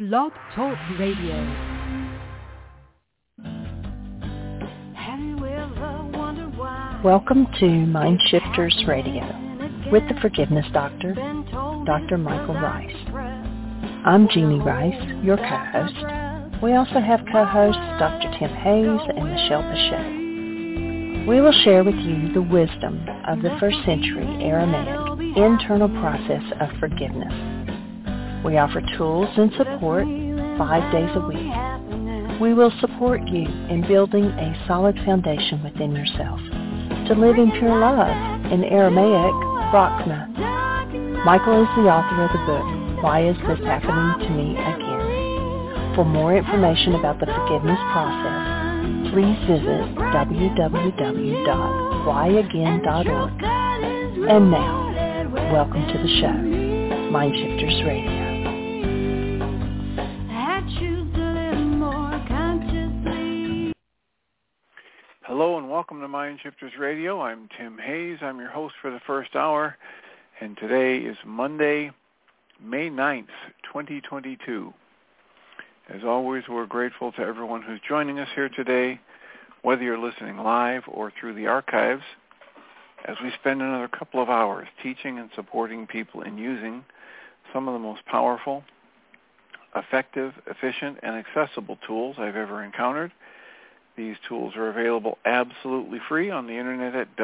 Blog Talk Radio. Welcome to Mind Shifters Radio with the Forgiveness Doctor, Dr. Michael Ryce. I'm Jeannie Ryce, your co-host. We also have co-hosts Dr. Tim Hayes and Michelle Bechet. We will share with you the wisdom of the first century Aramaic internal process of forgiveness. We offer tools and support 5 days a week. We will support you in building a solid foundation within yourself to live in pure love, in Aramaic, Rachma. Michael is the author of the book, Why Is This Happening to Me Again? For more information about the forgiveness process, please visit www.whyagain.org. And now, welcome to the show, Mind Shifters Radio. Hello and welcome to Mind Shifters Radio. I'm Tim Hayes. I'm your host for the first hour, and today is Monday, May 9th, 2022. As always, we're grateful to everyone who's joining us here today, whether you're listening live or through the archives, as we spend another couple of hours teaching and supporting people in using some of the most powerful, effective, efficient, and accessible tools I've ever encountered. These tools are available absolutely free on the internet at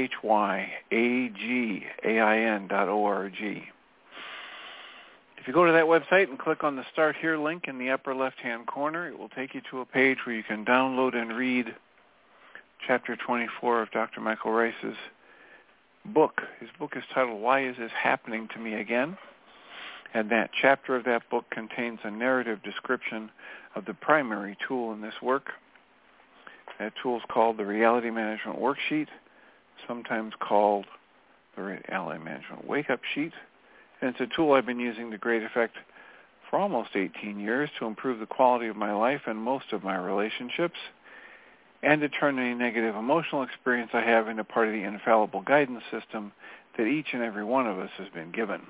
whyagain.org. If you go to that website and click on the Start Here link in the upper left-hand corner, it will take you to a page where you can download and read Chapter 24 of Dr. Michael Ryce's book. His book is titled, Why Is This Happening to Me Again? And that chapter of that book contains a narrative description of the primary tool in this work. That tool is called the Reality Management Worksheet, sometimes called the Reality Management Wake-Up Sheet. And it's a tool I've been using to great effect for almost 18 years to improve the quality of my life and most of my relationships, and to turn any negative emotional experience I have into part of the infallible guidance system that each and every one of us has been given.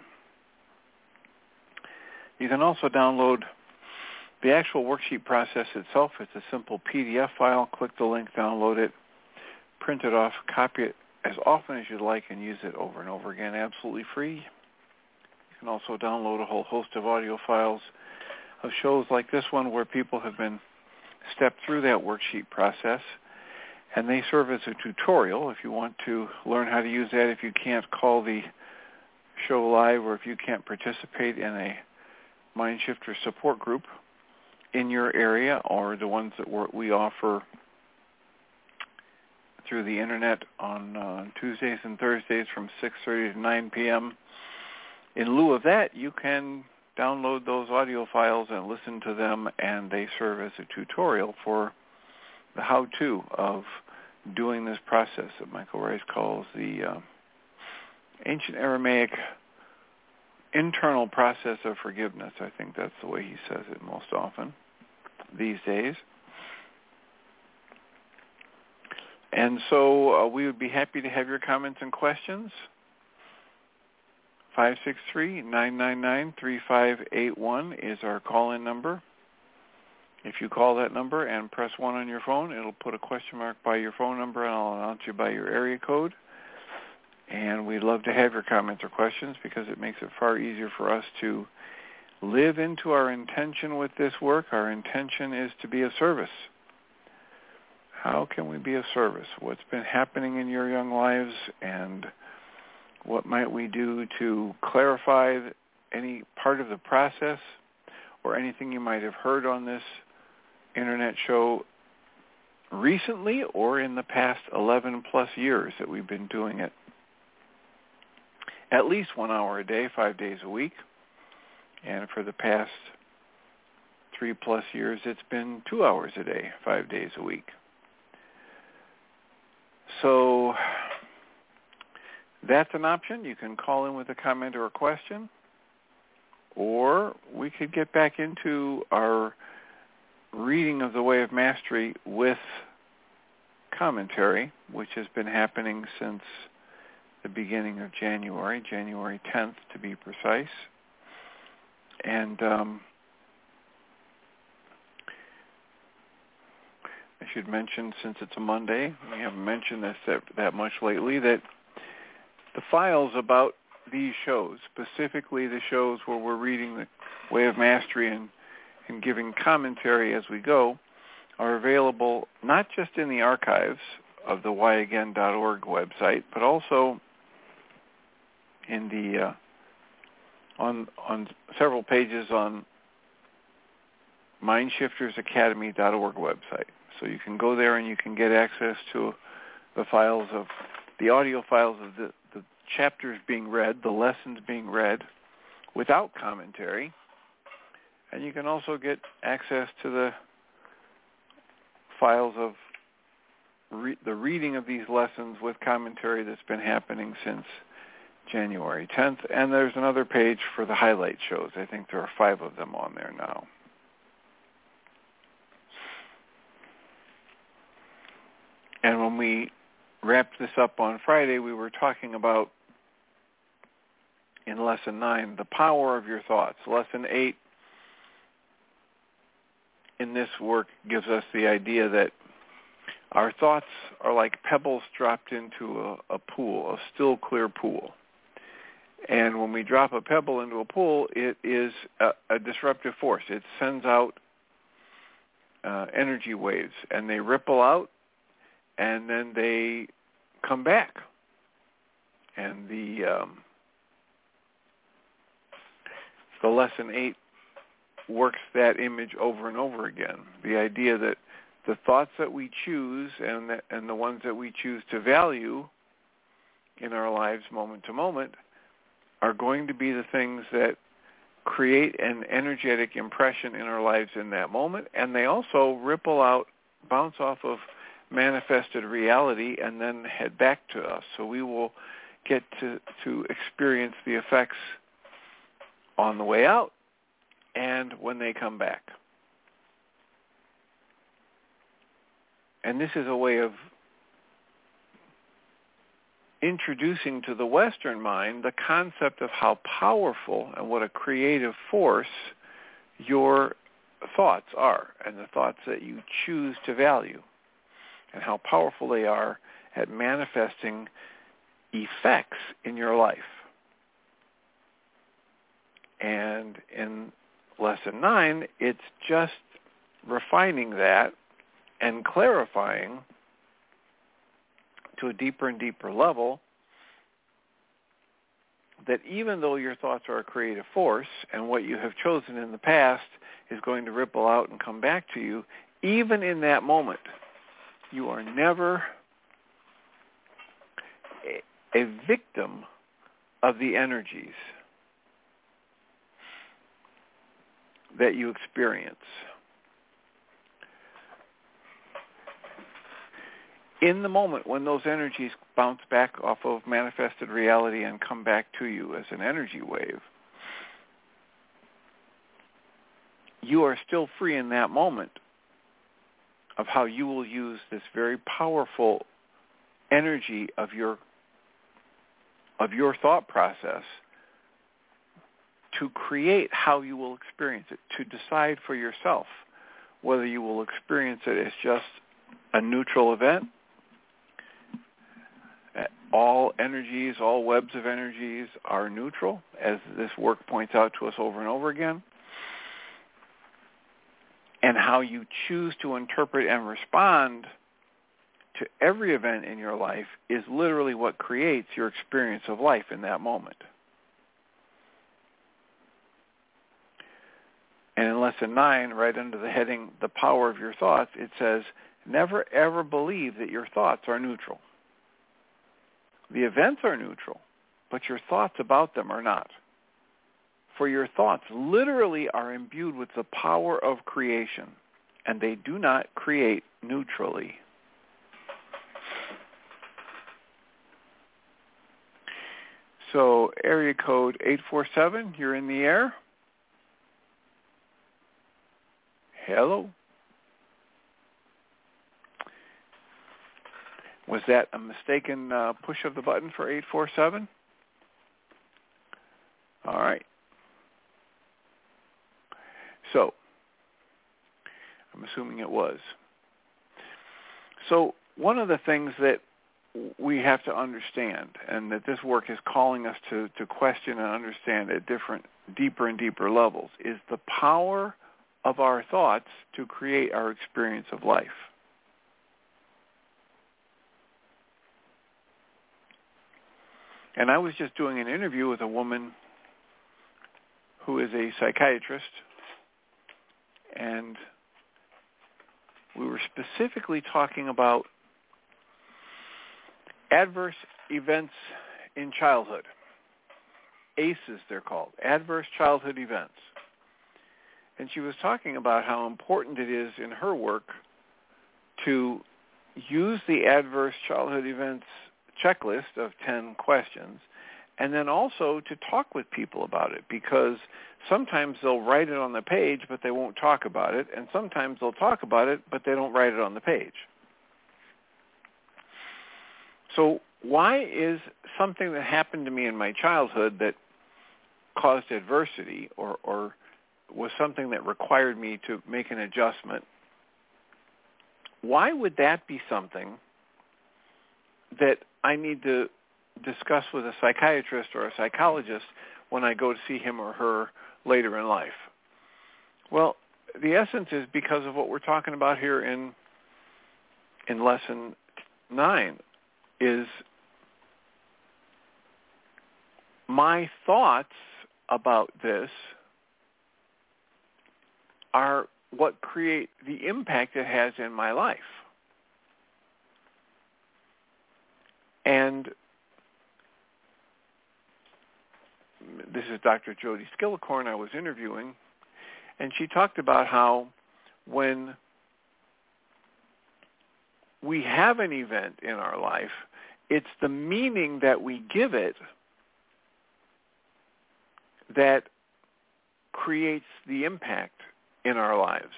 You can also download the actual worksheet process itself. It's a simple PDF file. Click the link, download it, print it off, copy it as often as you'd like, and use it over and over again, absolutely free. You can also download a whole host of audio files of shows like this one where people have been stepped through that worksheet process, and they serve as a tutorial if you want to learn how to use that, if you can't call the show live or if you can't participate in a Mind Shifter support group in your area, or the ones that we offer through the internet on Tuesdays and Thursdays from 6:30 to 9 p.m. In lieu of that, you can download those audio files and listen to them, and they serve as a tutorial for the how-to of doing this process that Michael Ryce calls the ancient Aramaic internal process of forgiveness. I think that's the way he says it most often these days. And so we would be happy to have your comments and questions. 563-999-3581 is our call-in number. If you call that number and press 1 on your phone, it'll put a question mark by your phone number, and I'll announce you by your area code. And we'd love to have your comments or questions because it makes it far easier for us to live into our intention with this work. Our intention is to be of service. How can we be of service? What's been happening in your young lives, and what might we do to clarify any part of the process or anything you might have heard on this internet show recently or in the past 11 plus years that we've been doing it? At least 1 hour a day, 5 days a week. And for the past 3 plus years, it's been 2 hours a day, 5 days a week. So that's an option. You can call in with a comment or a question. Or we could get back into our reading of The Way of Mastery with commentary, which has been happening since the beginning of January 10th to be precise. And should mention, since it's a Monday, we haven't mentioned this that much lately, that the files about these shows, specifically the shows where we're reading the Way of Mastery and giving commentary as we go, are available not just in the archives of the whyagain.org website, but also in the on several pages on mindshiftersacademy.org website. So you can go there and you can get access to the files of the audio files of the chapters being read, the lessons being read without commentary. And you can also get access to the files of the reading of these lessons with commentary that's been happening since January 10th. And there's another page for the highlight shows. I think there are 5 of them on there now. And when we wrapped this up on Friday, we were talking about, in Lesson 9, the power of your thoughts. Lesson 8 in this work gives us the idea that our thoughts are like pebbles dropped into a pool, a still, clear pool. And when we drop a pebble into a pool, it is a disruptive force. It sends out energy waves, and they ripple out, and then they come back. And the Lesson 8 works that image over and over again. The idea that the thoughts that we choose and the ones that we choose to value in our lives moment to moment are going to be the things that create an energetic impression in our lives in that moment, and they also ripple out, bounce off of manifested reality, and then head back to us. So we will get to experience the effects on the way out and when they come back. And this is a way of introducing to the Western mind the concept of how powerful and what a creative force your thoughts are, and the thoughts that you choose to value, and how powerful they are at manifesting effects in your life. And in Lesson 9, it's just refining that and clarifying to a deeper and deeper level that even though your thoughts are a creative force and what you have chosen in the past is going to ripple out and come back to you, even in that moment, you are never a victim of the energies that you experience. In the moment when those energies bounce back off of manifested reality and come back to you as an energy wave, you are still free in that moment of how you will use this very powerful energy of your thought process to create how you will experience it, to decide for yourself whether you will experience it as just a neutral event. All energies, all webs of energies are neutral, as this work points out to us over and over again. And how you choose to interpret and respond to every event in your life is literally what creates your experience of life in that moment. And in Lesson 9, right under the heading, The Power of Your Thoughts, it says, never ever believe that your thoughts are neutral. The events are neutral, but your thoughts about them are not. For your thoughts literally are imbued with the power of creation, and they do not create neutrally. So area code 847, you're in the air. Hello. Was that a mistaken push of the button for 847? All right. So, I'm assuming it was. So one of the things that we have to understand, and that this work is calling us to question and understand at deeper and deeper levels, is the power of our thoughts to create our experience of life. And I was just doing an interview with a woman who is a psychiatrist, and we were specifically talking about adverse events in childhood. ACEs, they're called, adverse childhood events. And she was talking about how important it is in her work to use the adverse childhood events checklist of 10 questions, and then also to talk with people about it, because sometimes they'll write it on the page, but they won't talk about it, and sometimes they'll talk about it, but they don't write it on the page. So why is something that happened to me in my childhood that caused adversity or was something that required me to make an adjustment, why would that be something that I need to discuss with a psychiatrist or a psychologist when I go to see him or her later in life? Well, the essence is because of what we're talking about here in Lesson 9, is my thoughts about this are what create the impact it has in my life. And this is Dr. Jody Skillicorn I was interviewing, and she talked about how when we have an event in our life, it's the meaning that we give it that creates the impact in our lives.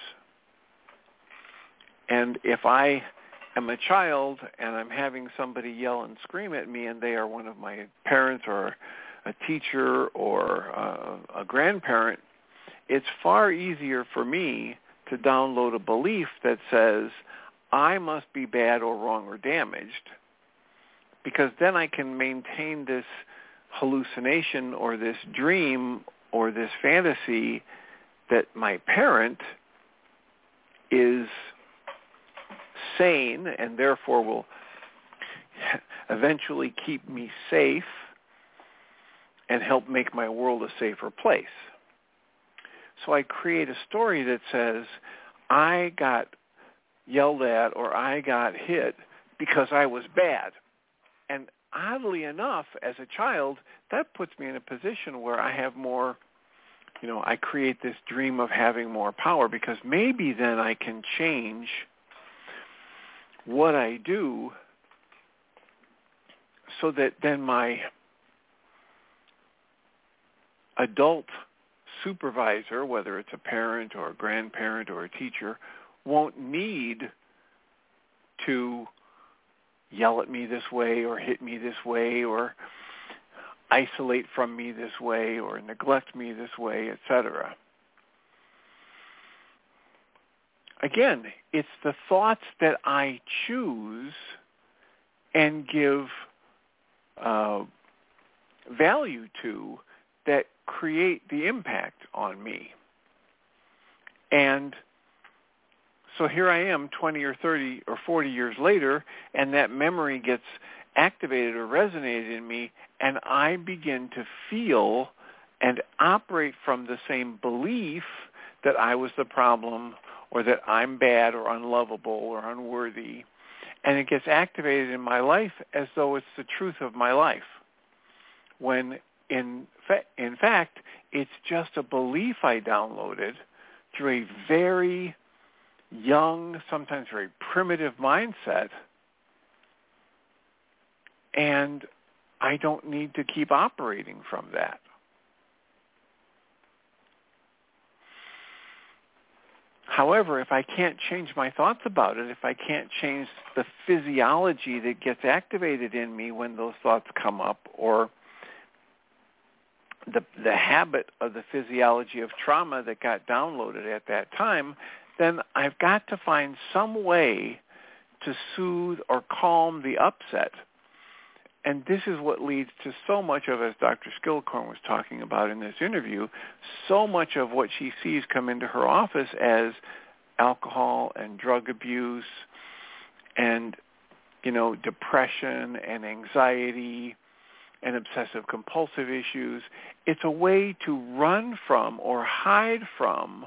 And if I am a child and I'm having somebody yell and scream at me and they are one of my parents or a teacher or a grandparent, it's far easier for me to download a belief that says I must be bad or wrong or damaged, because then I can maintain this hallucination or this dream or this fantasy that my parent is sane and therefore will eventually keep me safe and help make my world a safer place. So I create a story that says I got yelled at or I got hit because I was bad. And oddly enough, as a child, that puts me in a position where I have more, I create this dream of having more power, because maybe then I can change what I do so that then my adult supervisor, whether it's a parent or a grandparent or a teacher, won't need to yell at me this way or hit me this way or isolate from me this way or neglect me this way, etc. Again, it's the thoughts that I choose and give value to that create the impact on me. And so here I am 20 or 30 or 40 years later, and that memory gets activated or resonated in me, and I begin to feel and operate from the same belief that I was the problem or that I'm bad or unlovable or unworthy. And it gets activated in my life as though it's the truth of my life, when in fact, it's just a belief I downloaded through a very young, sometimes very primitive mindset, and I don't need to keep operating from that. However, if I can't change my thoughts about it, if I can't change the physiology that gets activated in me when those thoughts come up, or the habit of the physiology of trauma that got downloaded at that time, then I've got to find some way to soothe or calm the upset. And this is what leads to so much of, as Dr. Skillicorn was talking about in this interview, so much of what she sees come into her office as alcohol and drug abuse and, depression and anxiety and obsessive compulsive issues. It's a way to run from or hide from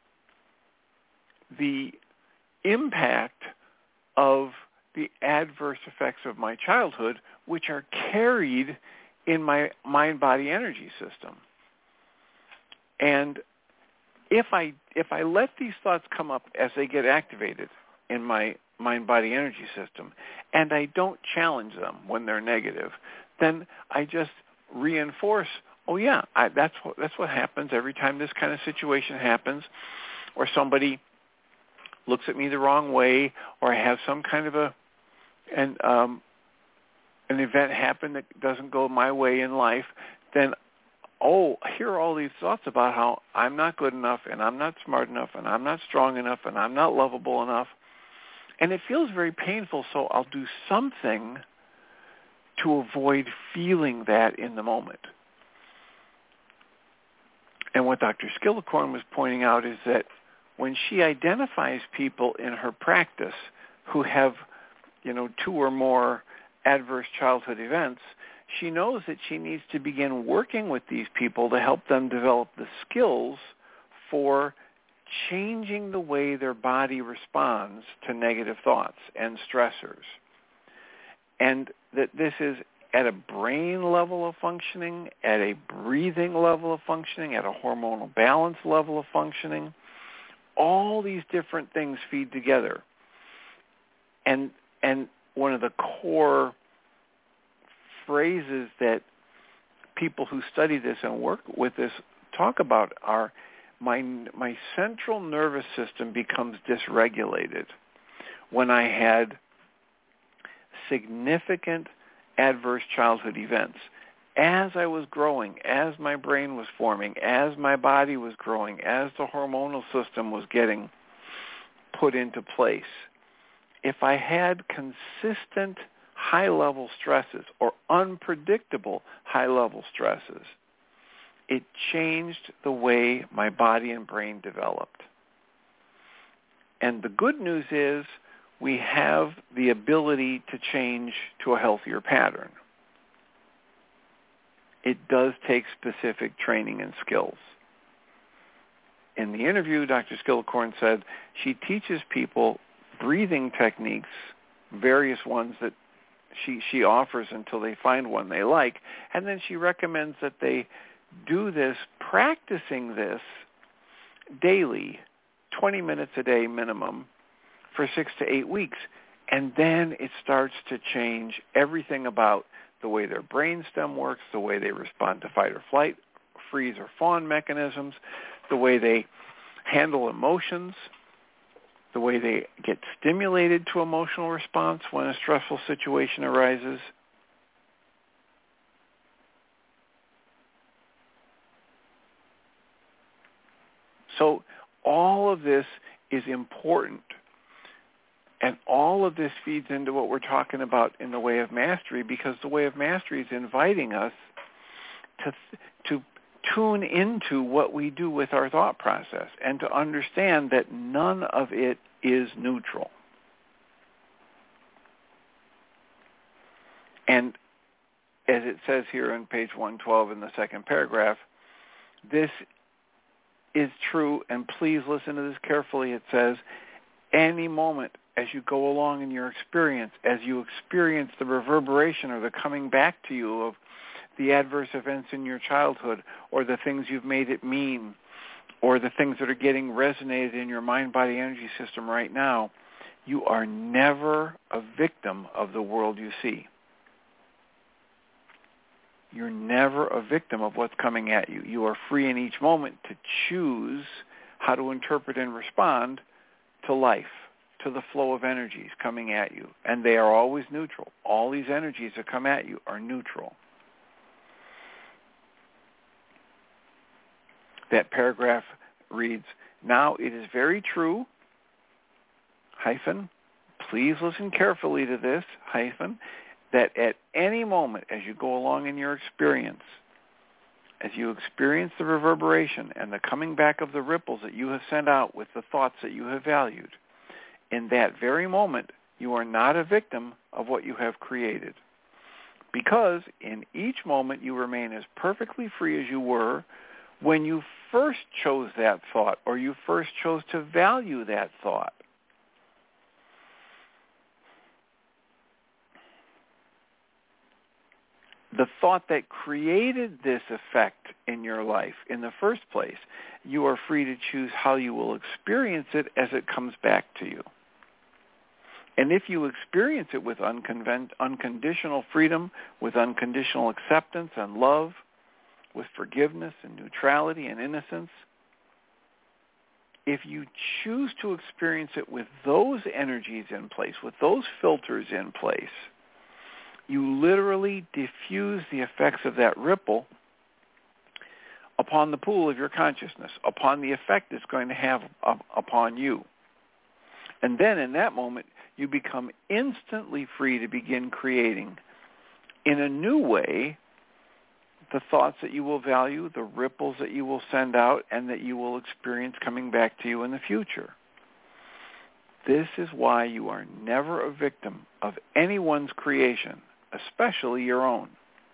the impact of the adverse effects of my childhood, which are carried in my mind-body energy system. And if I let these thoughts come up as they get activated in my mind-body energy system, and I don't challenge them when they're negative, then I just reinforce, that's what happens every time this kind of situation happens, or somebody looks at me the wrong way, or I have some kind of an event happen that doesn't go my way in life, then, here are all these thoughts about how I'm not good enough, and I'm not smart enough, and I'm not strong enough, and I'm not lovable enough. And it feels very painful, so I'll do something to avoid feeling that in the moment. And what Dr. Skillicorn was pointing out is that when she identifies people in her practice who have, 2 or more adverse childhood events, she knows that she needs to begin working with these people to help them develop the skills for changing the way their body responds to negative thoughts and stressors. And that this is at a brain level of functioning, at a breathing level of functioning, at a hormonal balance level of functioning. All these different things feed together. And one of the core phrases that people who study this and work with this talk about are, my central nervous system becomes dysregulated when I had significant adverse childhood events. As I was growing, as my brain was forming, as my body was growing, as the hormonal system was getting put into place, if I had consistent high-level stresses or unpredictable high-level stresses, it changed the way my body and brain developed. And the good news is we have the ability to change to a healthier pattern. It does take specific training and skills. In the interview, Dr. Skillicorn said she teaches people breathing techniques, various ones that she offers until they find one they like, and then she recommends that they do this, practicing this daily, 20 minutes a day minimum, for 6 to 8 weeks. And then it starts to change everything about the way their brainstem works, the way they respond to fight or flight, freeze or fawn mechanisms, the way they handle emotions, the way they get stimulated to emotional response when a stressful situation arises. So all of this is important. And all of this feeds into what we're talking about in the Way of Mastery, because the Way of Mastery is inviting us to tune into what we do with our thought process and to understand that none of it is neutral. And as it says here on page 112 in the second paragraph, this is true, and please listen to this carefully. It says, any moment as you go along in your experience, as you experience the reverberation or the coming back to you of the adverse events in your childhood, or the things you've made it mean, or the things that are getting resonated in your mind-body energy system right now, you are never a victim of the world you see. You're never a victim of what's coming at you. You are free in each moment to choose how to interpret and respond to life, to the flow of energies coming at you. And they are always neutral. All these energies that come at you are neutral. That paragraph reads, now it is very true, please listen carefully to this, that at any moment as you go along in your experience, as you experience the reverberation and the coming back of the ripples that you have sent out with the thoughts that you have valued, in that very moment, you are not a victim of what you have created. Because in each moment you remain as perfectly free as you were when you first chose that thought or you first chose to value that thought. The thought that created this effect in your life in the first place, you are free to choose how you will experience it as it comes back to you. And if you experience it with unconditional freedom, with unconditional acceptance and love, with forgiveness and neutrality and innocence, if you choose to experience it with those energies in place, with those filters in place, you literally diffuse the effects of that ripple upon the pool of your consciousness, upon the effect it's going to have upon you. And then in that moment, you become instantly free to begin creating in a new way the thoughts that you will value, the ripples that you will send out, and that you will experience coming back to you in the future. This is why you are never a victim of anyone's creation, especially your own.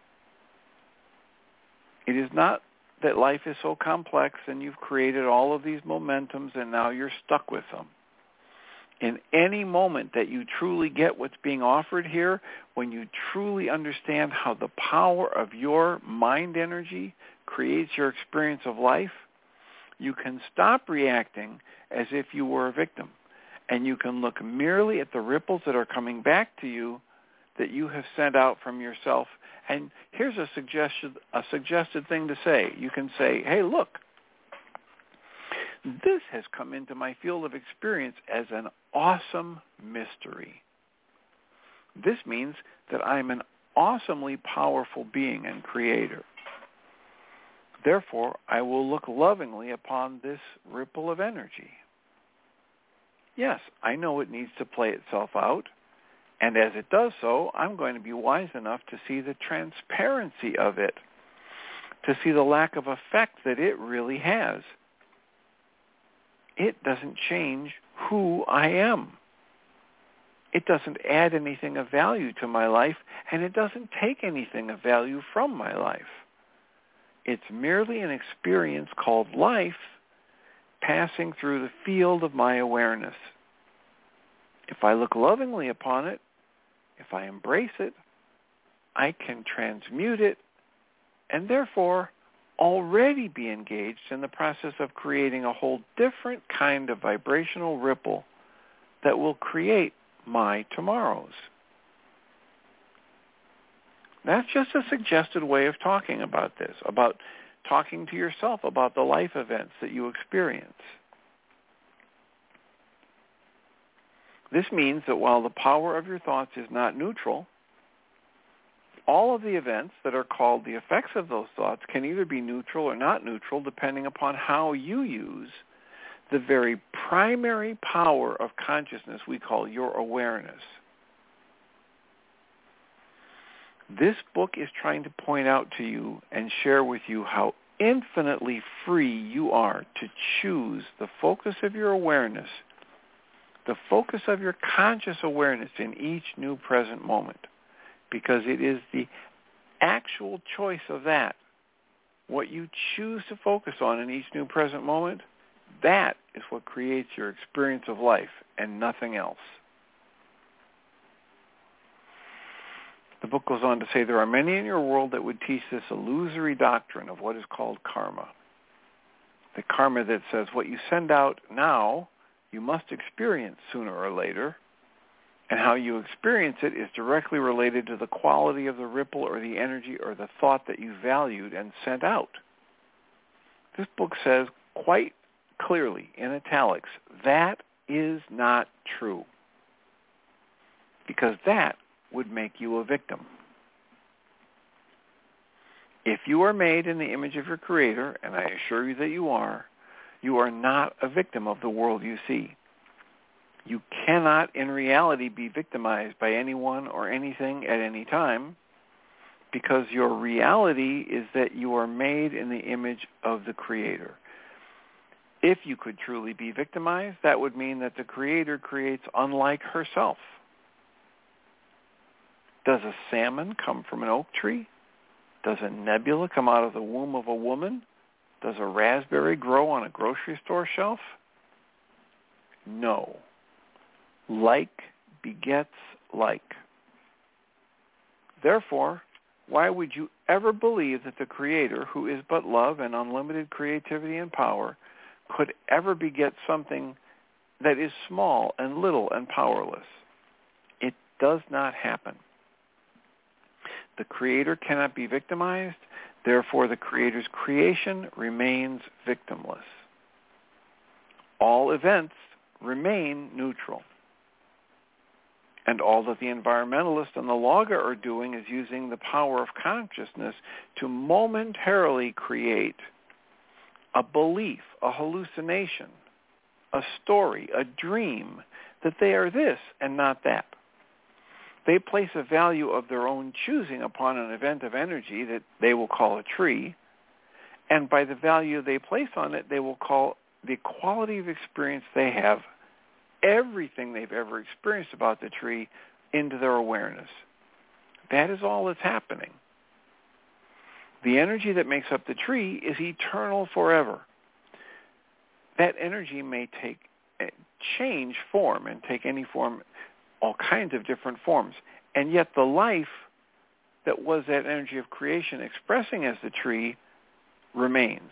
It is not that life is so complex and you've created all of these momentums and now you're stuck with them. In any moment that you truly get what's being offered here, when you truly understand how the power of your mind energy creates your experience of life, you can stop reacting as if you were a victim. And you can look merely at the ripples that are coming back to you that you have sent out from yourself. And here's a suggested thing to say. You can say, hey, look, this has come into my field of experience as an awesome mystery. This means that I'm an awesomely powerful being and creator. Therefore, I will look lovingly upon this ripple of energy. Yes, I know it needs to play itself out, and as it does so, I'm going to be wise enough to see the transparency of it, to see the lack of effect that it really has. It doesn't change who I am. It doesn't add anything of value to my life, and it doesn't take anything of value from my life. It's merely an experience called life passing through the field of my awareness. If I look lovingly upon it, if I embrace it, I can transmute it, and therefore already be engaged in the process of creating a whole different kind of vibrational ripple that will create my tomorrows. That's just a suggested way of talking about this, about talking to yourself about the life events that you experience. This means that while the power of your thoughts is not neutral, all of the events that are called the effects of those thoughts can either be neutral or not neutral depending upon how you use the very primary power of consciousness we call your awareness. This book is trying to point out to you and share with you how infinitely free you are to choose the focus of your awareness, the focus of your conscious awareness in each new present moment, because it is the actual choice of that, what you choose to focus on in each new present moment, that is what creates your experience of life and nothing else. The book goes on to say there are many in your world that would teach this illusory doctrine of what is called karma. The karma that says what you send out now, you must experience sooner or later, and how you experience it is directly related to the quality of the ripple or the energy or the thought that you valued and sent out. This book says quite clearly in italics, that is not true, because that would make you a victim. If you are made in the image of your Creator, and I assure you that you are not a victim of the world you see. You cannot, in reality, be victimized by anyone or anything at any time, because your reality is that you are made in the image of the Creator. If you could truly be victimized, that would mean that the Creator creates unlike herself. Does a salmon come from an oak tree? Does a nebula come out of the womb of a woman? Does a raspberry grow on a grocery store shelf? No. Like begets like. Therefore, why would you ever believe that the Creator, who is but love and unlimited creativity and power, could ever beget something that is small and little and powerless? It does not happen. The Creator cannot be victimized, therefore the Creator's creation remains victimless. All events remain neutral. And all that the environmentalist and the logger are doing is using the power of consciousness to momentarily create a belief, a hallucination, a story, a dream, that they are this and not that. They place a value of their own choosing upon an event of energy that they will call a tree, and by the value they place on it, they will call the quality of experience they have, everything they've ever experienced about the tree, into their awareness. That is all that's happening. The energy that makes up the tree is eternal forever. That energy may change form and take any form, all kinds of different forms. And yet the life that was that energy of creation expressing as the tree remains.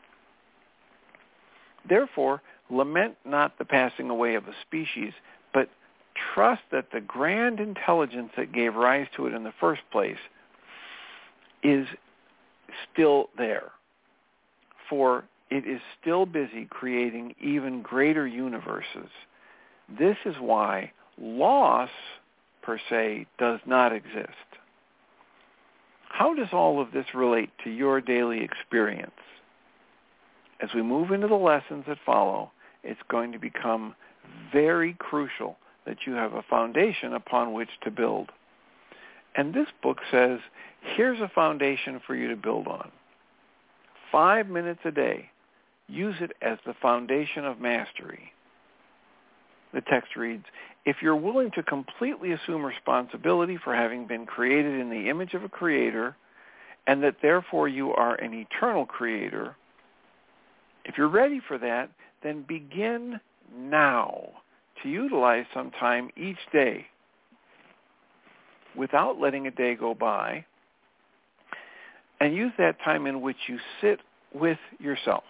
Therefore, lament not the passing away of a species, but trust that the grand intelligence that gave rise to it in the first place is still there. For it is still busy creating even greater universes. This is why loss, per se, does not exist. How does all of this relate to your daily experience? As we move into the lessons that follow, it's going to become very crucial that you have a foundation upon which to build. And this book says, here's a foundation for you to build on. 5 minutes a day. Use it as the foundation of mastery. The text reads, if you're willing to completely assume responsibility for having been created in the image of a creator, and that therefore you are an eternal creator, if you're ready for that, then begin now to utilize some time each day without letting a day go by, and use that time in which you sit with yourself,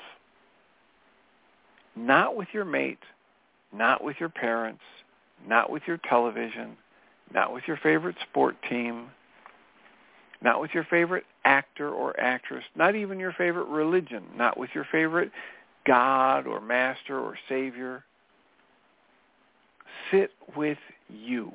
not with your mate, not with your parents, not with your television, not with your favorite sport team, not with your favorite actor or actress, not even your favorite religion, not with your favorite God or master or savior. Sit with you.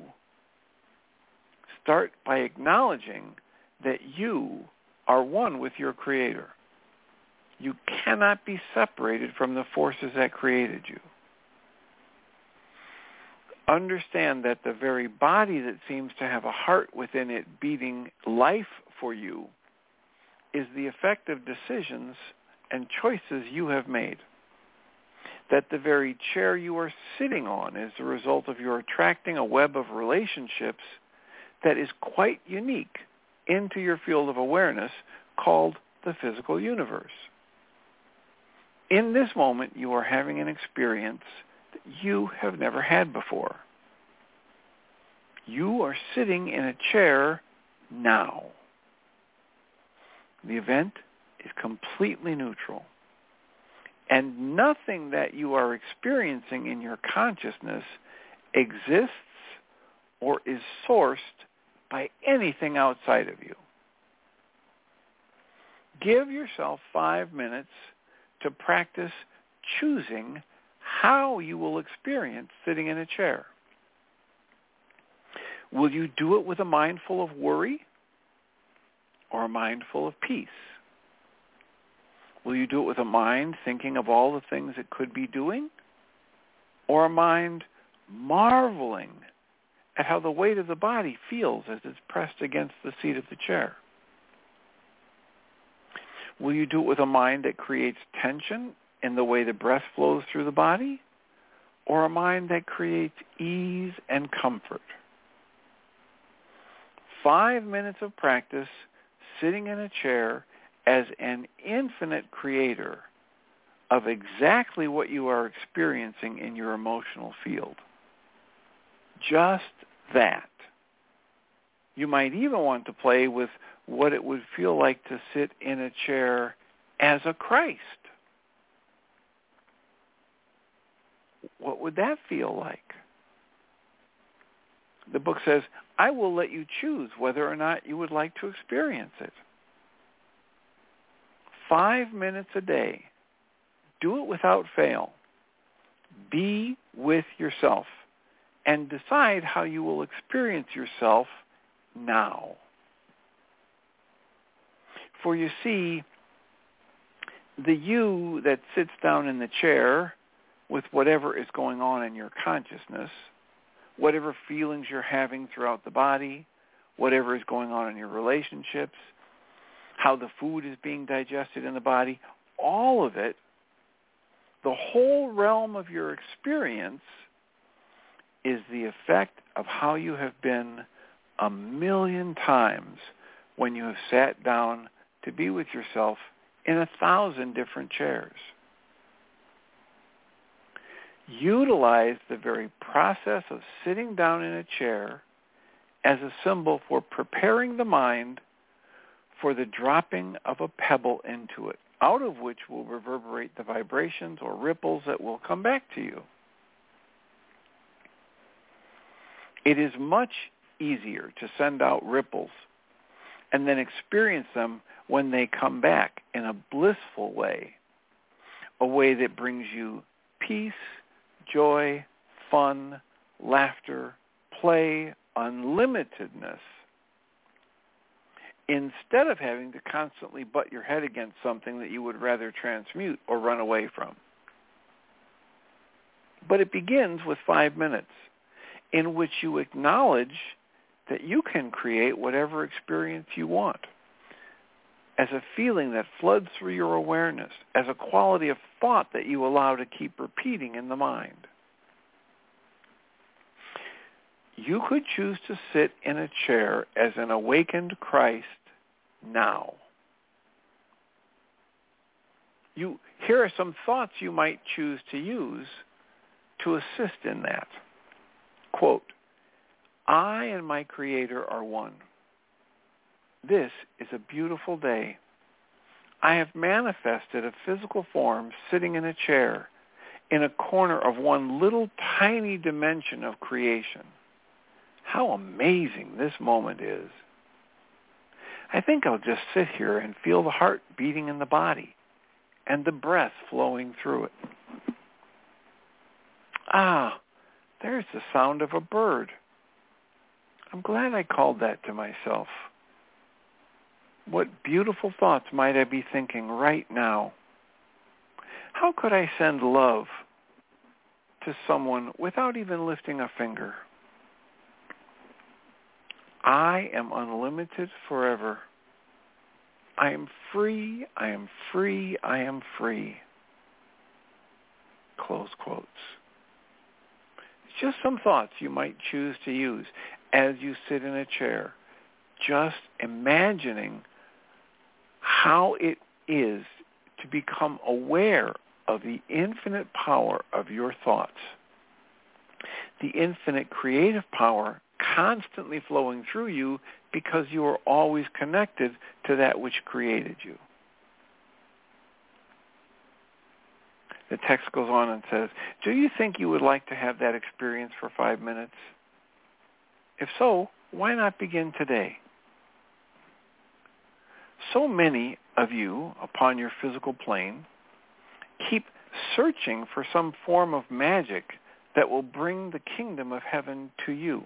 Start by acknowledging that you are one with your Creator. You cannot be separated from the forces that created you. Understand that the very body that seems to have a heart within it beating life for you is the effect of decisions and choices you have made. That the very chair you are sitting on is the result of your attracting a web of relationships that is quite unique into your field of awareness called the physical universe. In this moment, you are having an experience that you have never had before. You are sitting in a chair now. The event is completely neutral. And nothing that you are experiencing in your consciousness exists or is sourced by anything outside of you. Give yourself 5 minutes to practice choosing how you will experience sitting in a chair. Will you do it with a mind full of worry or a mind full of peace? Will you do it with a mind thinking of all the things it could be doing, or a mind marveling at how the weight of the body feels as it's pressed against the seat of the chair? Will you do it with a mind that creates tension in the way the breath flows through the body, or a mind that creates ease and comfort? 5 minutes of practice sitting in a chair as an infinite creator of exactly what you are experiencing in your emotional field. Just that. You might even want to play with what it would feel like to sit in a chair as a Christ. What would that feel like? The book says, I will let you choose whether or not you would like to experience it. 5 minutes a day. Do it without fail. Be with yourself and decide how you will experience yourself now. For you see, the you that sits down in the chair with whatever is going on in your consciousness, whatever feelings you're having throughout the body, whatever is going on in your relationships, how the food is being digested in the body, all of it, the whole realm of your experience is the effect of how you have been 1,000,000 times when you have sat down to be with yourself in 1,000 different chairs. Utilize the very process of sitting down in a chair as a symbol for preparing the mind for the dropping of a pebble into it, out of which will reverberate the vibrations or ripples that will come back to you. It is much easier to send out ripples and then experience them when they come back in a blissful way, a way that brings you peace, joy, fun, laughter, play, unlimitedness, instead of having to constantly butt your head against something that you would rather transmute or run away from. But it begins with 5 minutes in which you acknowledge that you can create whatever experience you want, as a feeling that floods through your awareness, as a quality of thought that you allow to keep repeating in the mind. You could choose to sit in a chair as an awakened Christ now. Here are some thoughts you might choose to use to assist in that. Quote, I and my Creator are one. This is a beautiful day. I have manifested a physical form sitting in a chair in a corner of one little tiny dimension of creation. How amazing this moment is. I think I'll just sit here and feel the heart beating in the body and the breath flowing through it. Ah, there's the sound of a bird. I'm glad I called that to myself. What beautiful thoughts might I be thinking right now? How could I send love to someone without even lifting a finger? I am unlimited forever. I am free, I am free, I am free. Close quotes. Just some thoughts you might choose to use as you sit in a chair, just imagining how it is to become aware of the infinite power of your thoughts, the infinite creative power constantly flowing through you because you are always connected to that which created you. The text goes on and says, do you think you would like to have that experience for 5 minutes? If so, why not begin today? So many of you upon your physical plane keep searching for some form of magic that will bring the kingdom of heaven to you.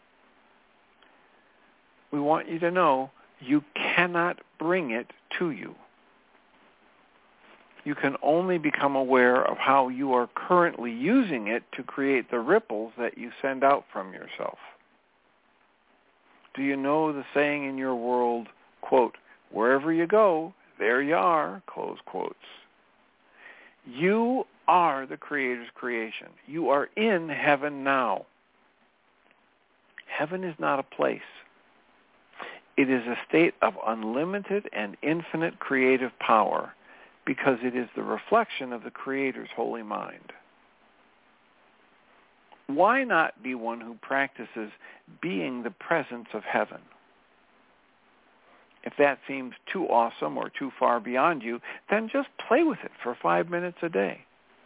We want you to know you cannot bring it to you. You can only become aware of how you are currently using it to create the ripples that you send out from yourself. Do you know the saying in your world, quote, wherever you go, there you are, close quotes. You are the Creator's creation. You are in heaven now. Heaven is not a place. It is a state of unlimited and infinite creative power because it is the reflection of the Creator's holy mind. Why not be one who practices being the presence of heaven? If that seems too awesome or too far beyond you, then just play with it for 5 minutes a day.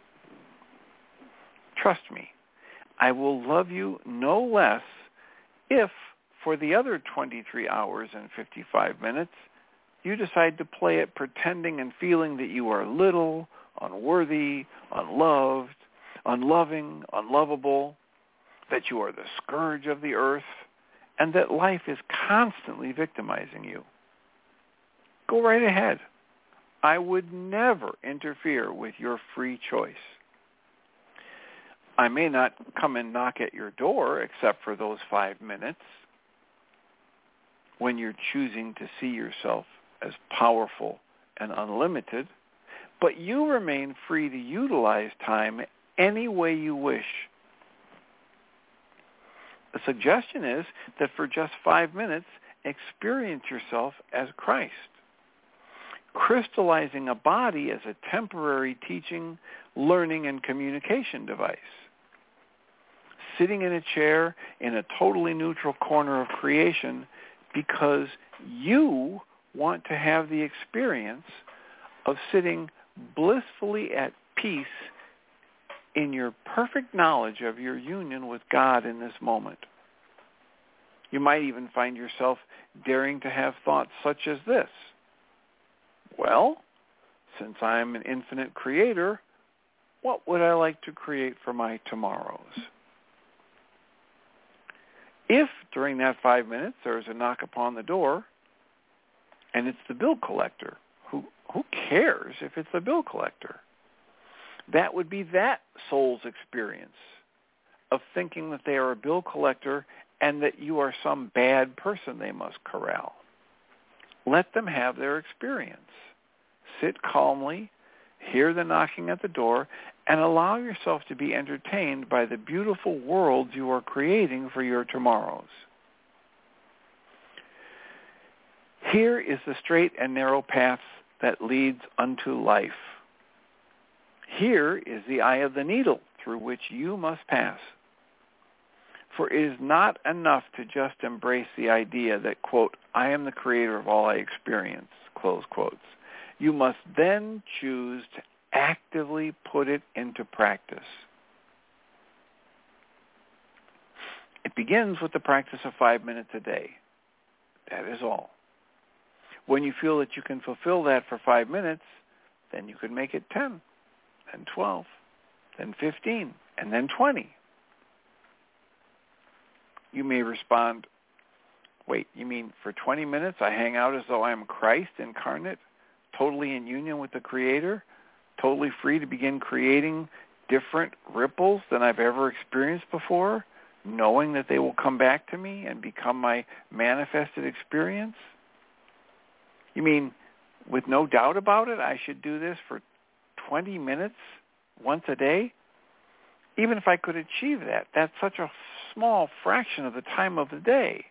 Trust me, I will love you no less if, for the other 23 hours and 55 minutes, you decide to play it pretending and feeling that you are little, unworthy, unloved, unloving, unlovable, that you are the scourge of the earth, and that life is constantly victimizing you. Go right ahead. I would never interfere with your free choice. I may not come and knock at your door except for those 5 minutes when you're choosing to see yourself as powerful and unlimited, but you remain free to utilize time any way you wish. The suggestion is that for just 5 minutes, experience yourself as Christ, crystallizing a body as a temporary teaching, learning, and communication device. Sitting in a chair in a totally neutral corner of creation because you want to have the experience of sitting blissfully at peace in your perfect knowledge of your union with God in this moment. You might even find yourself daring to have thoughts such as this. Well, since I'm an infinite creator, what would I like to create for my tomorrows? If during that 5 minutes there is a knock upon the door and it's the bill collector, who cares if it's the bill collector? That would be that soul's experience of thinking that they are a bill collector and that you are some bad person they must corral. Let them have their experience. Sit calmly, hear the knocking at the door, and allow yourself to be entertained by the beautiful worlds you are creating for your tomorrows. Here is the straight and narrow path that leads unto life. Here is the eye of the needle through which you must pass. For it is not enough to just embrace the idea that, quote, I am the creator of all I experience, close quotes. You must then choose to actively put it into practice. It begins with the practice of 5 minutes a day. That is all. When you feel that you can fulfill that for 5 minutes, then you can make it 10, then 12, then 15, and then 20. You may respond, wait, you mean for 20 minutes I hang out as though I am Christ incarnate, totally in union with the Creator, totally free to begin creating different ripples than I've ever experienced before, knowing that they will come back to me and become my manifested experience? You mean, with no doubt about it, I should do this for 20 minutes once a day? Even if I could achieve that, that's such a small fraction of the time of the day.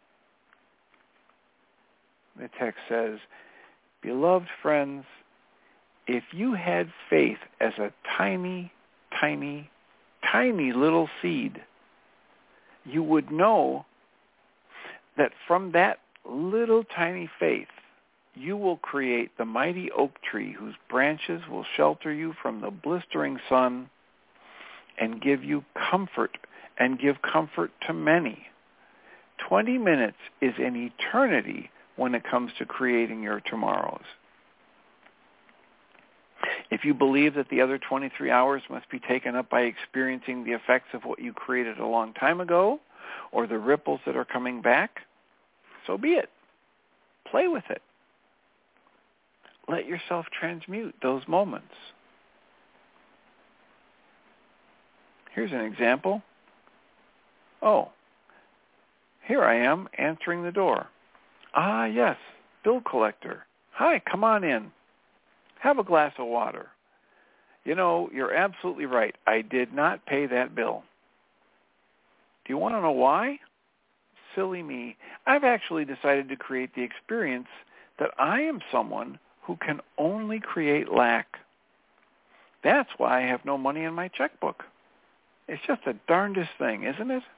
The text says, beloved friends, if you had faith as a tiny, tiny, tiny little seed, you would know that from that little tiny faith, you will create the mighty oak tree whose branches will shelter you from the blistering sun and give you comfort and give comfort to many. 20 minutes is an eternity when it comes to creating your tomorrows. If you believe that the other 23 hours must be taken up by experiencing the effects of what you created a long time ago or the ripples that are coming back, so be it. Play with it. Let yourself transmute those moments. Here's an example. Oh, here I am answering the door. Ah, yes, bill collector. Hi, come on in. Have a glass of water. You know, you're absolutely right. I did not pay that bill. Do you want to know why? Silly me. I've actually decided to create the experience that I am someone who can only create lack. That's why I have no money in my checkbook. It's just the darndest thing, isn't it?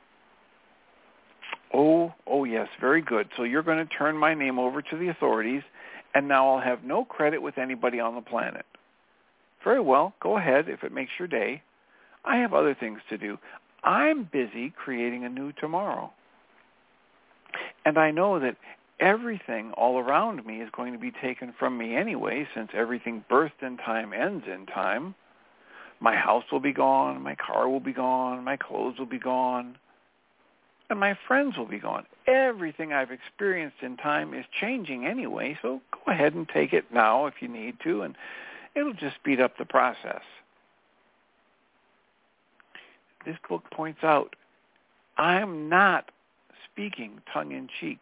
Oh, yes, very good. So you're going to turn my name over to the authorities, and now I'll have no credit with anybody on the planet. Very well, go ahead if it makes your day. I have other things to do. I'm busy creating a new tomorrow. And I know that everything all around me is going to be taken from me anyway, since everything birthed in time ends in time. My house will be gone, my car will be gone, my clothes will be gone, and my friends will be gone. Everything I've experienced in time is changing anyway, so go ahead and take it now if you need to, and it'll just speed up the process. This book points out, I'm not speaking tongue-in-cheek.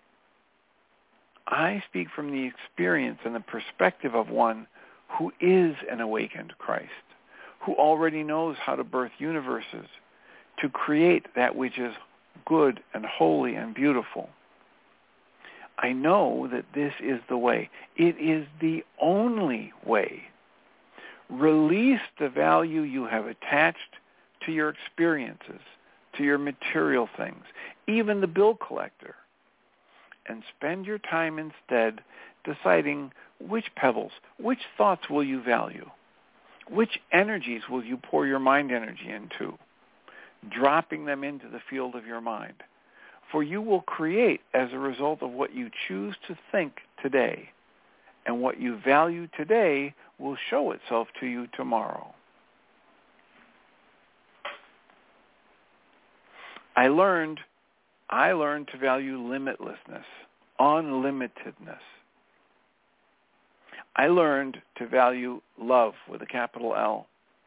I speak from the experience and the perspective of one who is an awakened Christ, who already knows how to birth universes, to create that which is good and holy and beautiful. I know that this is the way. It is the only way. Release the value you have attached to your experiences, to your material things, even the bill collector, and spend your time instead deciding which pebbles, which thoughts will you value, which energies will you pour your mind energy into, dropping them into the field of your mind. For you will create as a result of what you choose to think today, and what you value today will show itself to you tomorrow. I learned to value limitlessness, unlimitedness. I learned to value love with a capital L.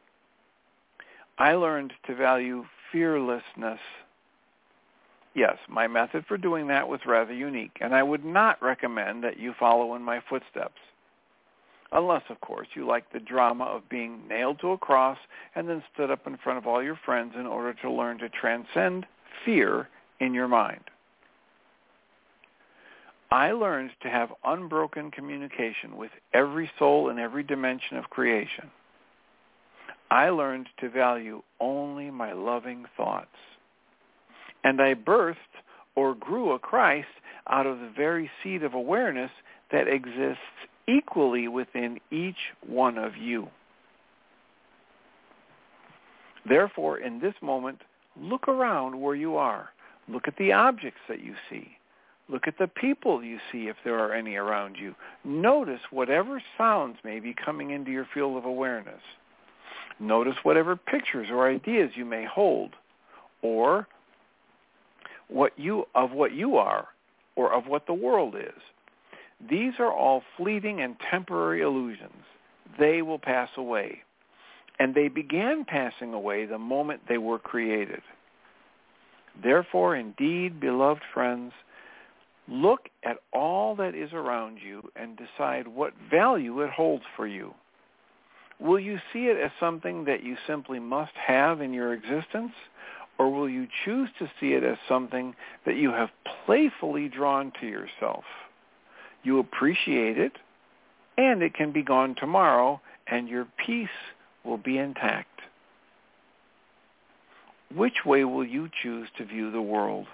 I learned to value fearlessness. Yes, my method for doing that was rather unique, and I would not recommend that you follow in my footsteps. Unless, of course, you like the drama of being nailed to a cross and then stood up in front of all your friends in order to learn to transcend fear in your mind. I learned to have unbroken communication with every soul in every dimension of creation. I learned to value only my loving thoughts. And I birthed or grew a Christ out of the very seed of awareness that exists equally within each one of you. Therefore, in this moment, look around where you are. Look at the objects that you see. Look at the people you see if there are any around you. Notice whatever sounds may be coming into your field of awareness. Notice whatever pictures or ideas you may hold, or what you are, or of what the world is. These are all fleeting and temporary illusions. They will pass away. And they began passing away the moment they were created. Therefore, indeed, beloved friends, look at all that is around you and decide what value it holds for you. Will you see it as something that you simply must have in your existence, or will you choose to see it as something that you have playfully drawn to yourself? You appreciate it, and it can be gone tomorrow, and your peace will be intact. Which way will you choose to view the world?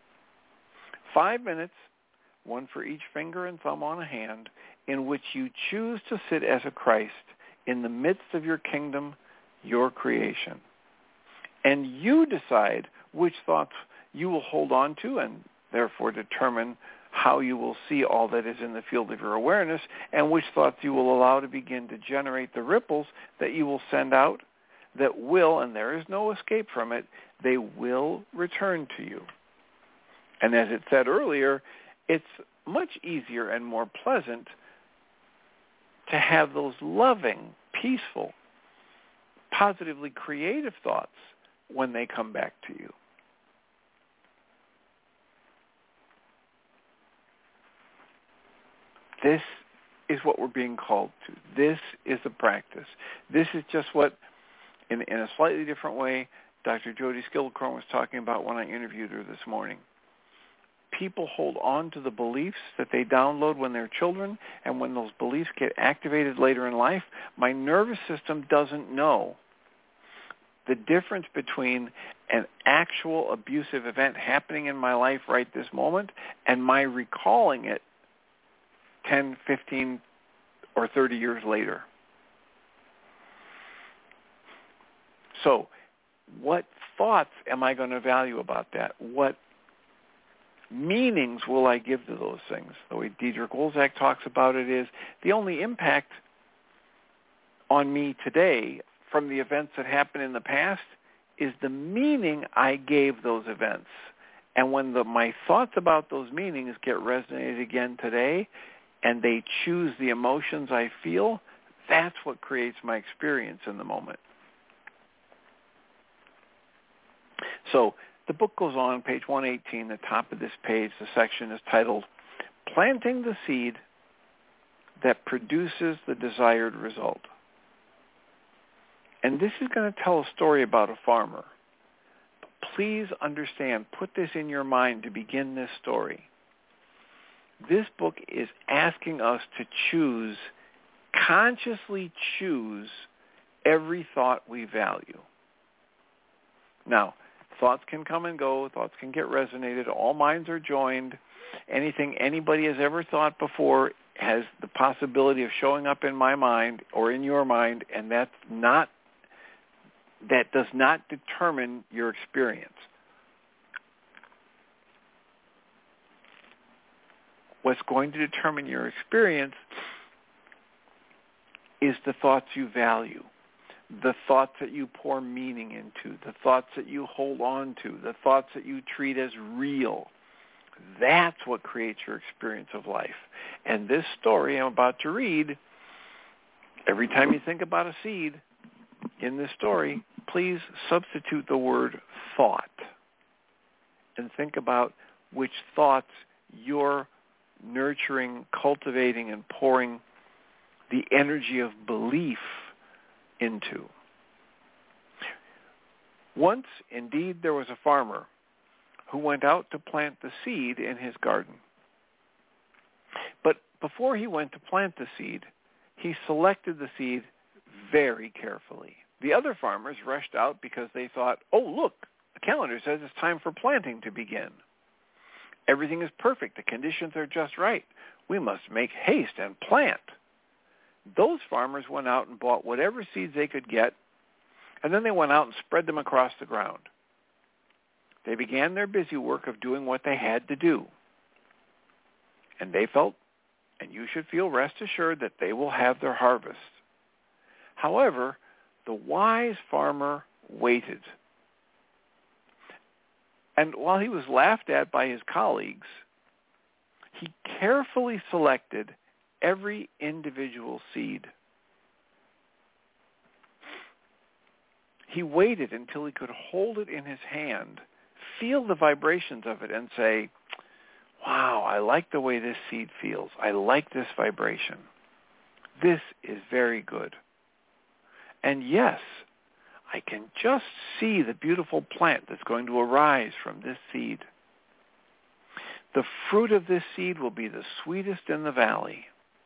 5 minutes, one for each finger and thumb on a hand, in which you choose to sit as a Christ in the midst of your kingdom, your creation. And you decide which thoughts you will hold on to, and therefore determine how you will see all that is in the field of your awareness, and which thoughts you will allow to begin to generate the ripples that you will send out that will, and there is no escape from it, they will return to you. And as it said earlier, it's much easier and more pleasant to have those loving, peaceful, positively creative thoughts when they come back to you. This is what we're being called to. This is the practice. This is just what, in a slightly different way, Dr. Jody Skilcrow was talking about when I interviewed her this morning. People hold on to the beliefs that they download when they're children, and when those beliefs get activated later in life, my nervous system doesn't know the difference between an actual abusive event happening in my life right this moment and my recalling it 10, 15, or 30 years later. So what thoughts am I going to value about that? What meanings will I give to those things? The way Diederik Wolzak talks about it is the only impact on me today from the events that happened in the past is the meaning I gave those events. And when my thoughts about those meanings get resonated again today, and they choose the emotions I feel, that's what creates my experience in the moment. So the book goes on, page 118, the top of this page, the section is titled, Planting the Seed That Produces the Desired Result. And this is going to tell a story about a farmer. But please understand, put this in your mind to begin this story. This book is asking us to consciously choose every thought we value. Now, thoughts can come and go. Thoughts can get resonated. All minds are joined. Anything anybody has ever thought before has the possibility of showing up in my mind or in your mind, and that does not determine your experience. What's going to determine your experience is the thoughts you value, the thoughts that you pour meaning into, the thoughts that you hold on to, the thoughts that you treat as real. That's what creates your experience of life. And this story I'm about to read, every time you think about a seed in this story, please substitute the word thought and think about which thoughts you're nurturing, cultivating, and pouring the energy of belief into. Once, indeed, there was a farmer who went out to plant the seed in his garden. But before he went to plant the seed, he selected the seed very carefully. The other farmers rushed out because they thought, oh, look, the calendar says it's time for planting to begin. Everything is perfect. The conditions are just right. We must make haste and plant. Those farmers went out and bought whatever seeds they could get, and then they went out and spread them across the ground. They began their busy work of doing what they had to do. And they felt, and you should feel rest assured, that they will have their harvest. However, the wise farmer waited. And while he was laughed at by his colleagues, he carefully selected every individual seed. He waited until he could hold it in his hand, feel the vibrations of it, and say, wow, I like the way this seed feels. I like this vibration. This is very good. And yes, I can just see the beautiful plant that's going to arise from this seed. The fruit of this seed will be the sweetest in the valley.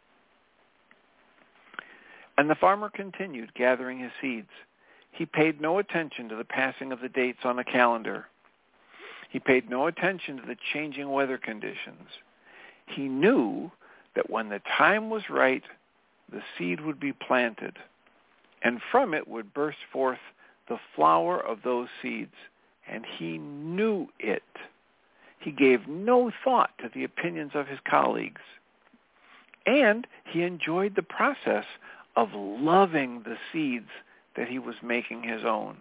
And the farmer continued gathering his seeds. He paid no attention to the passing of the dates on the calendar. He paid no attention to the changing weather conditions. He knew that when the time was right, the seed would be planted, and from it would burst forth the flower of those seeds, and he knew it. He gave no thought to the opinions of his colleagues, and he enjoyed the process of loving the seeds that he was making his own.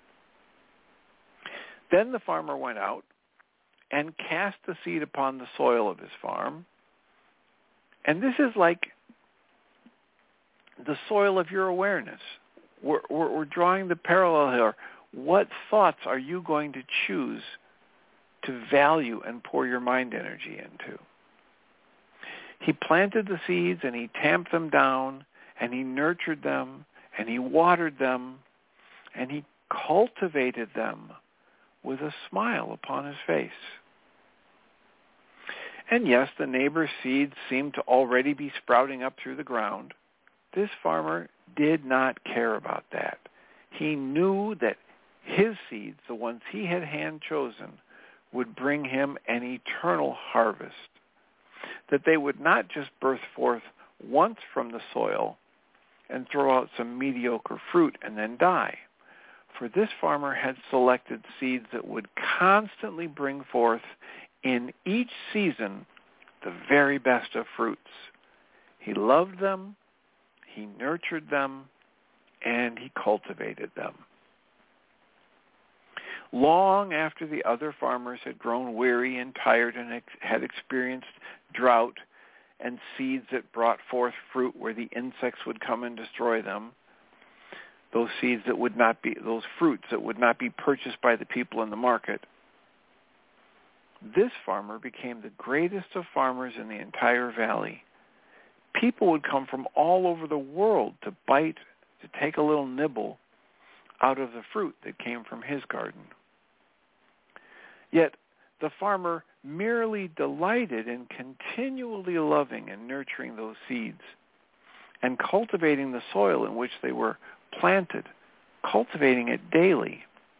Then the farmer went out and cast the seed upon the soil of his farm, and this is like the soil of your awareness. we're drawing the parallel here. What thoughts are you going to choose to value and pour your mind energy into? He planted the seeds and he tamped them down and he nurtured them and he watered them and he cultivated them with a smile upon his face. And yes, the neighbor's seeds seemed to already be sprouting up through the ground. This farmer did not care about that. He knew that his seeds, the ones he had hand-chosen, would bring him an eternal harvest, that they would not just burst forth once from the soil and throw out some mediocre fruit and then die. For this farmer had selected seeds that would constantly bring forth in each season the very best of fruits. He loved them, he nurtured them, and he cultivated them. Long after the other farmers had grown weary and tired and had experienced drought and seeds that brought forth fruit where the insects would come and destroy them, those seeds that would not be, those fruits that would not be purchased by the people in the market, this farmer became the greatest of farmers in the entire valley. People would come from all over the world to bite, to take a little nibble out of the fruit that came from his garden. Yet the farmer merely delighted in continually loving and nurturing those seeds and cultivating the soil in which they were planted, cultivating it daily.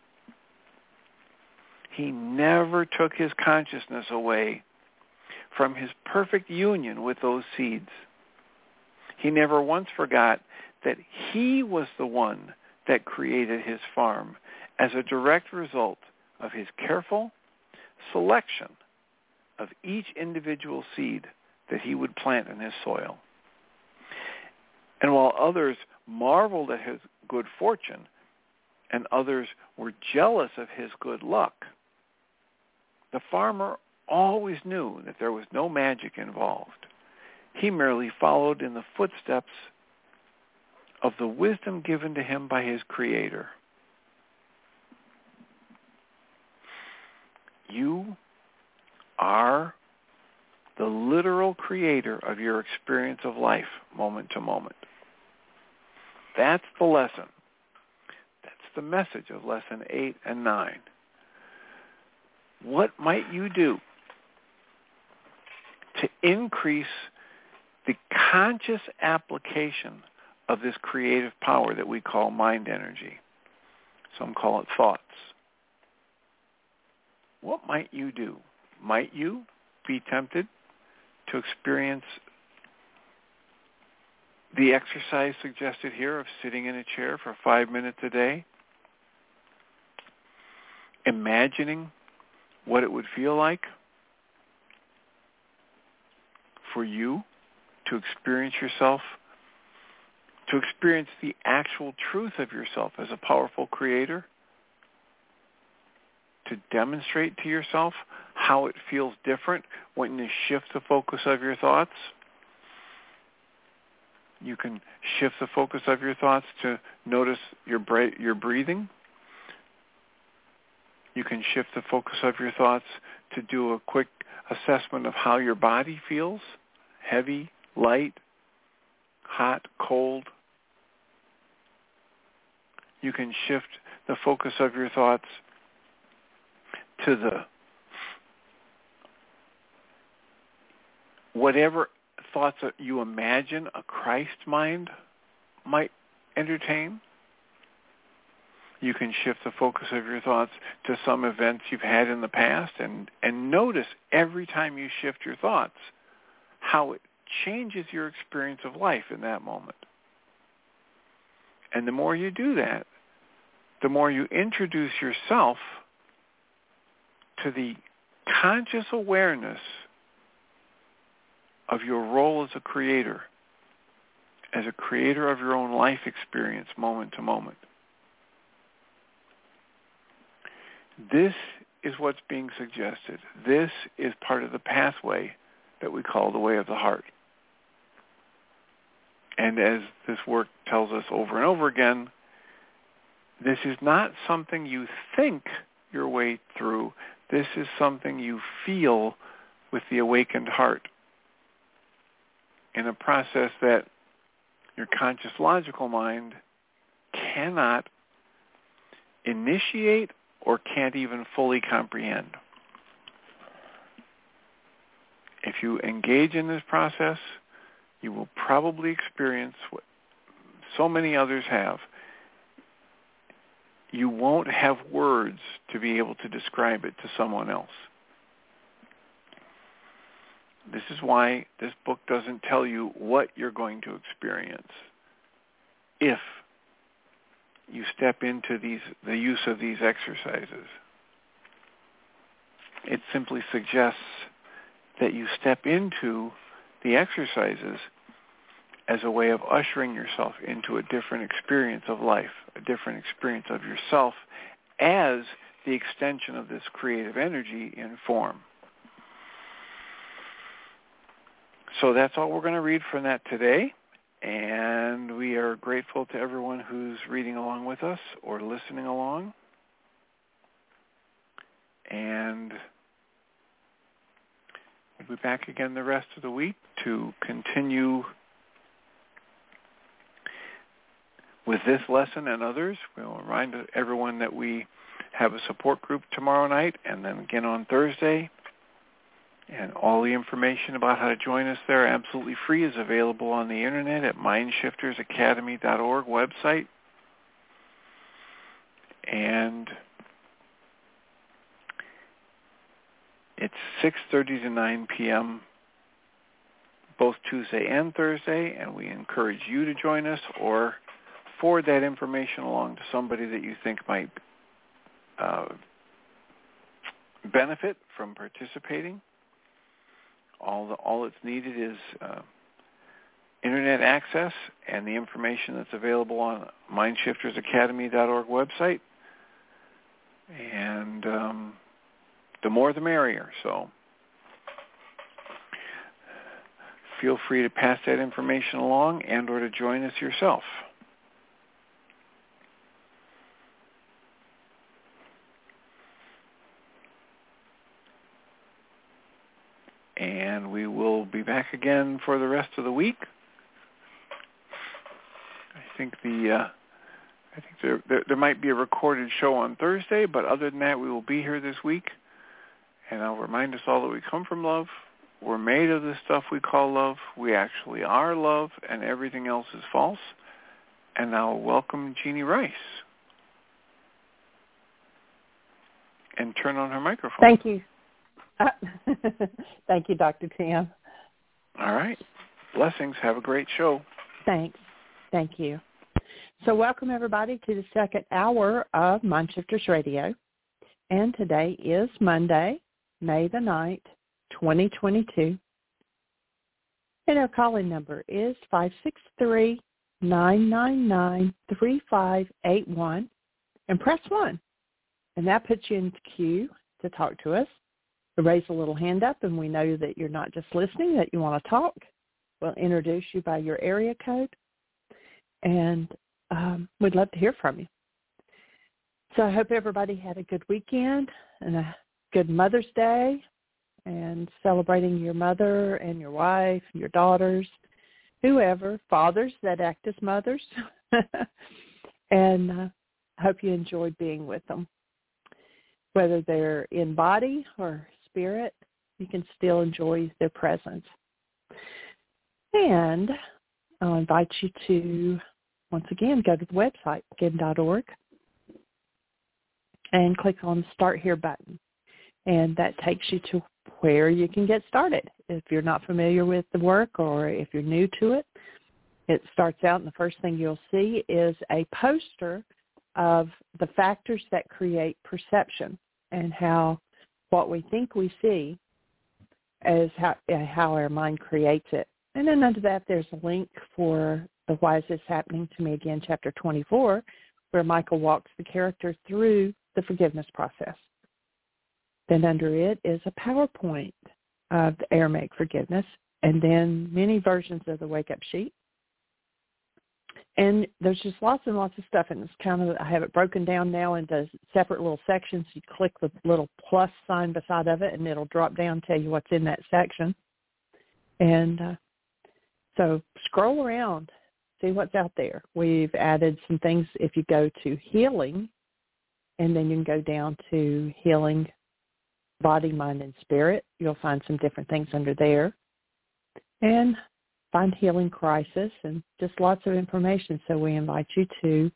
He never took his consciousness away from his perfect union with those seeds. He never once forgot that he was the one that created his farm as a direct result of his careful selection of each individual seed that he would plant in his soil. And while others marveled at his good fortune and others were jealous of his good luck, the farmer always knew that there was no magic involved. He merely followed in the footsteps of the wisdom given to him by his Creator. You are the literal creator of your experience of life moment to moment. That's the lesson. That's the message of Lesson 8 and 9. What might you do to increase the conscious application of this creative power that we call mind energy? Some call it thoughts. What might you do? Might you be tempted to experience the exercise suggested here of sitting in a chair for 5 minutes a day, imagining what it would feel like for you to experience yourself, to experience the actual truth of yourself as a powerful creator, to demonstrate to yourself how it feels different when you shift the focus of your thoughts? You can shift the focus of your thoughts to notice your breathing. You can shift the focus of your thoughts to do a quick assessment of how your body feels, heavy, light, hot, cold. You can shift the focus of your thoughts to the whatever thoughts that you imagine a Christ mind might entertain. You can shift the focus of your thoughts to some events you've had in the past and notice every time you shift your thoughts how it changes your experience of life in that moment. And the more you do that, the more you introduce yourself to the conscious awareness of your role as a creator of your own life experience moment to moment. This is what's being suggested. This is part of the pathway that we call the way of the heart. And as this work tells us over and over again, This is not something you think your way through. This is something you feel with the awakened heart in a process that your conscious logical mind cannot initiate or can't even fully comprehend. If you engage in this process, you will probably experience what so many others have. You won't have words to be able to describe it to someone else. This is why this book doesn't tell you what you're going to experience if you step into the use of these exercises. It simply suggests that you step into the exercises as a way of ushering yourself into a different experience of life, a different experience of yourself as the extension of this creative energy in form. So that's all we're going to read from that today. And we are grateful to everyone who's reading along with us or listening along. And we'll be back again the rest of the week to continue with this lesson and others. We'll remind everyone that we have a support group tomorrow night and then again on Thursday. And all the information about how to join us there absolutely free is available on the internet at mindshiftersacademy.org website. And it's 6:30 to 9 p.m. both Tuesday and Thursday, and we encourage you to join us or forward that information along to somebody that you think might benefit from participating. All that's needed is internet access and the information that's available on mindshiftersacademy.org website. And the more the merrier. So feel free to pass that information along and or to join us yourself. And we will be back again for the rest of the week. I think there might be a recorded show on Thursday, but other than that, we will be here this week. And I'll remind us all that we come from love. We're made of the stuff we call love. We actually are love, and everything else is false. And now welcome Jeannie Rice. And turn on her microphone. Thank you. Thank you, Dr. Tim. All right. Blessings. Have a great show. Thanks. Thank you. So welcome, everybody, to the second hour of Mindshifters Radio. And today is Monday, May the 9th, 2022. And our calling number is 563-999-3581. And press 1. And that puts you in queue to talk to us. Raise a little hand up, and we know that you're not just listening, that you want to talk. We'll introduce you by your area code, and we'd love to hear from you. So I hope everybody had a good weekend and a good Mother's Day, and celebrating your mother and your wife, and your daughters, whoever, fathers that act as mothers, and I hope you enjoyed being with them. Whether they're in body or spirit, you can still enjoy their presence. And I'll invite you to, once again, go to the website, begin.org, and click on the Start Here button. And that takes you to where you can get started. If you're not familiar with the work or if you're new to it, it starts out and the first thing you'll see is a poster of the factors that create perception and how what we think we see is how our mind creates it. And then under that, there's a link for the Why Is This Happening to Me Again, Chapter 24, where Michael walks the character through the forgiveness process. Then under it is a PowerPoint of the Aramaic forgiveness, and then many versions of the wake-up sheet. And there's just lots and lots of stuff, and it's kind of, I have it broken down now into separate little sections. You click the little plus sign beside of it, and it'll drop down, tell you what's in that section. And so scroll around, see what's out there. We've added some things. If you go to healing, and then you can go down to healing body, mind, and spirit, you'll find some different things under there. And find healing crisis, and just lots of information. So we invite you to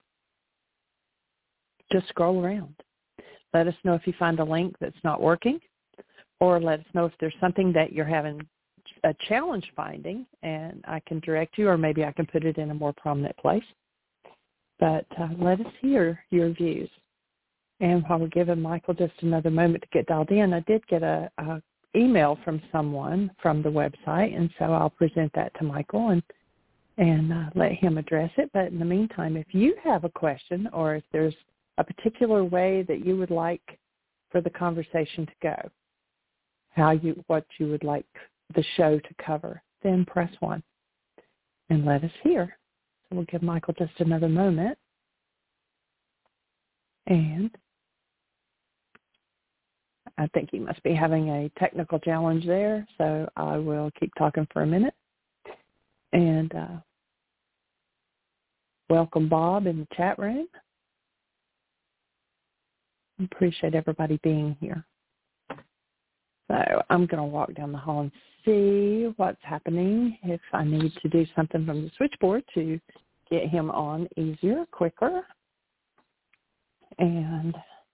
just scroll around. Let us know if you find a link that's not working, or let us know if there's something that you're having a challenge finding, and I can direct you, or maybe I can put it in a more prominent place. But let us hear your views. And while we're giving Michael just another moment to get dialed in, I did get a email from someone from the website, and so I'll present that to Michael and let him address it. But in the meantime, if you have a question, or if there's a particular way that you would like for the conversation to go, what you would like the show to cover, then press 1 and let us hear. So we'll give Michael just another moment. And I think he must be having a technical challenge there, so I will keep talking for a minute. And welcome Bob in the chat room. Appreciate everybody being here. So I'm going to walk down the hall and see what's happening, if I need to do something from the switchboard to get him on easier, quicker. And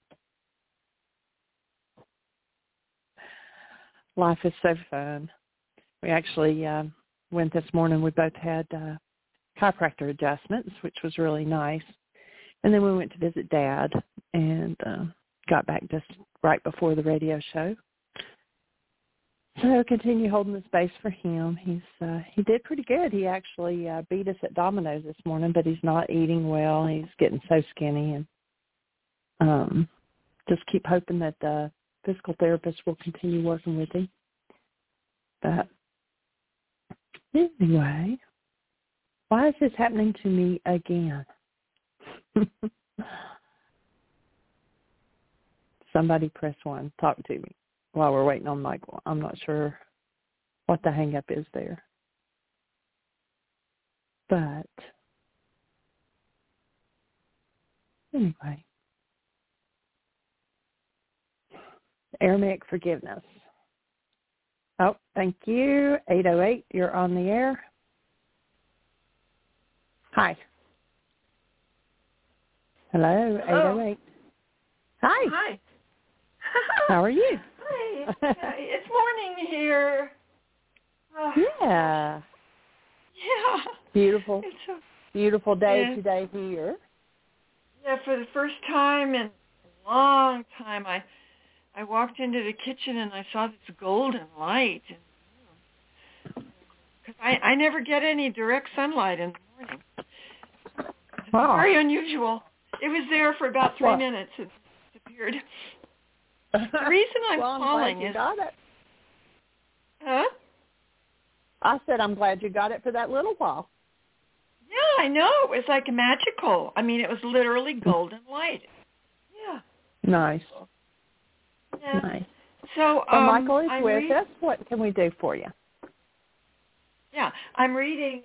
life is so fun. We actually went this morning. We both had chiropractor adjustments, which was really nice. And then we went to visit Dad and got back just right before the radio show. So continue holding the space for him. He did pretty good. He actually beat us at Domino's this morning, but he's not eating well. He's getting so skinny, and just keep hoping that the physical therapist will continue working with him. But anyway, why is this happening to me again? Somebody press 1. Talk to me while we're waiting on Michael. I'm not sure what the hang-up is there. But anyway, Aramaic forgiveness. Oh, thank you. 808, you're on the air. Hi. Hello, Hello. 808. Hi. Hi. How are you? Hi. It's morning here. Yeah. Yeah. Beautiful. It's a beautiful day today here. Yeah, for the first time in a long time, I walked into the kitchen and I saw this golden light. Because I never get any direct sunlight in the morning. It's very unusual. It was there for about 3 minutes. It disappeared. The reason I'm calling glad you is... got it. Huh? I said I'm glad you got it for that little while. Yeah, I know. It was like magical. I mean, it was literally golden light. Yeah. Nice. Yeah. Nice. So Michael is with us. What can we do for you? Yeah, I'm reading...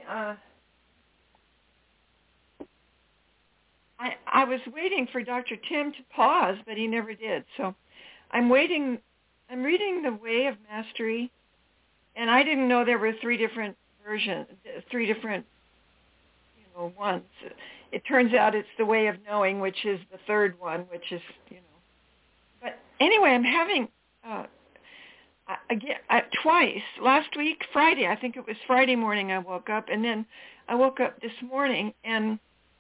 I was waiting for Dr. Tim to pause, but he never did. So I'm waiting. I'm reading The Way of Mastery, and I didn't know there were 3 different versions, 3 different, ones. It turns out it's The Way of Knowing, which is the 3rd one, which is, But anyway, I'm having, twice. Last week, Friday, I think it was Friday morning I woke up, and then I woke up this morning, and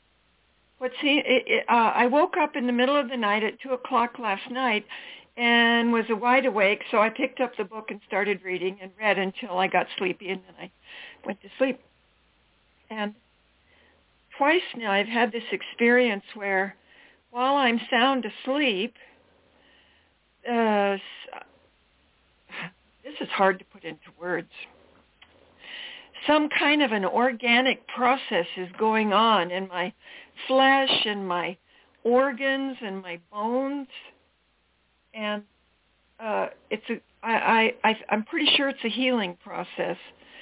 I woke up in the middle of the night at 2 o'clock last night and was wide awake, so I picked up the book and started reading and read until I got sleepy, and then I went to sleep. And twice now I've had this experience where while I'm sound asleep, this is hard to put into words. some kind of an organic process is going on in my flesh and my organs and my bones, and I'm pretty sure it's a healing process.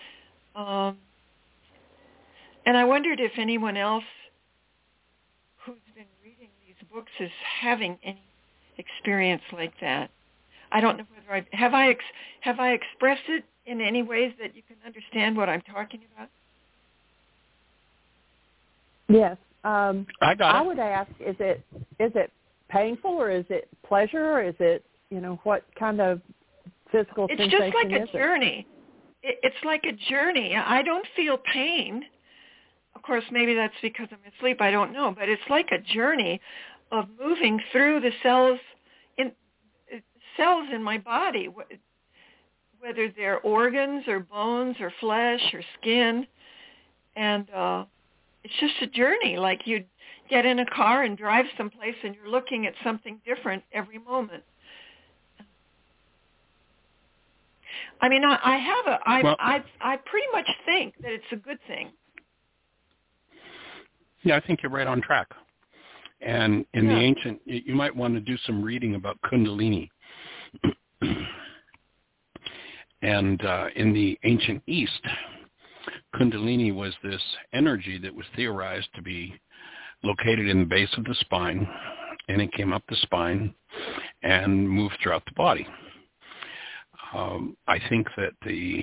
And I wondered if anyone else who's been reading these books is having any experience like that. I don't know whether have I expressed it in any ways that you can understand what I'm talking about. Yes. I got it. I would ask: is it painful, or is it pleasure, or is it, what kind of physical sensation is it? It's just like a journey. It's like a journey. I don't feel pain. Of course, maybe that's because I'm asleep. I don't know, but it's like a journey of moving through the cells in my body, whether they're organs or bones or flesh or skin, and it's just a journey. Like you get in a car and drive someplace, and you're looking at something different every moment. I mean, I pretty much think that it's a good thing. Yeah, I think you're right on track. And in the ancient, you might want to do some reading about Kundalini. And in the ancient East, Kundalini was this energy that was theorized to be located in the base of the spine, and it came up the spine and moved throughout the body. I think that the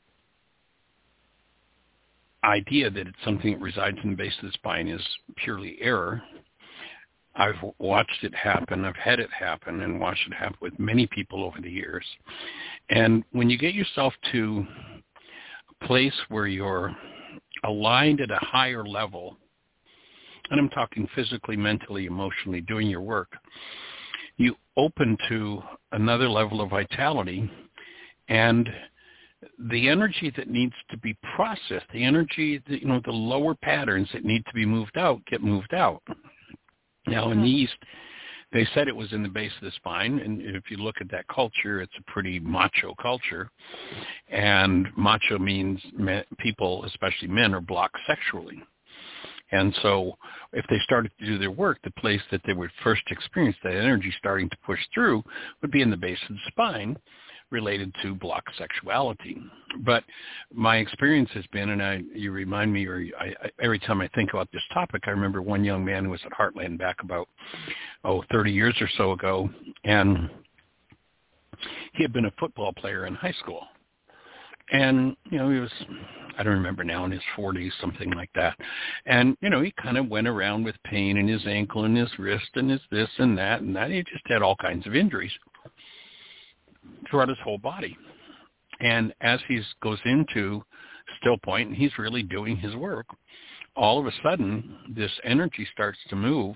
idea that it's something that resides in the base of the spine is purely error. I've watched it happen. I've had it happen and watched it happen with many people over the years. And when you get yourself to a place where you're aligned at a higher level, and I'm talking physically, mentally, emotionally, doing your work, you open to another level of vitality, and the energy that needs to be processed, the energy that, the lower patterns that need to be moved out, get moved out. Now, in the East, they said it was in the base of the spine, and if you look at that culture, it's a pretty macho culture, and macho means people, especially men, are blocked sexually. And so if they started to do their work, the place that they would first experience that energy starting to push through would be in the base of the spine, related to blocked sexuality. But my experience has been, and you remind me, every time I think about this topic, I remember one young man who was at Heartland back about 30 years or so ago, and he had been a football player in high school. And, he was, I don't remember now, in his 40s, something like that. And, he kind of went around with pain in his ankle and his wrist and his this and that and that. He just had all kinds of injuries throughout his whole body. And as he goes into still point, and he's really doing his work, all of a sudden, this energy starts to move.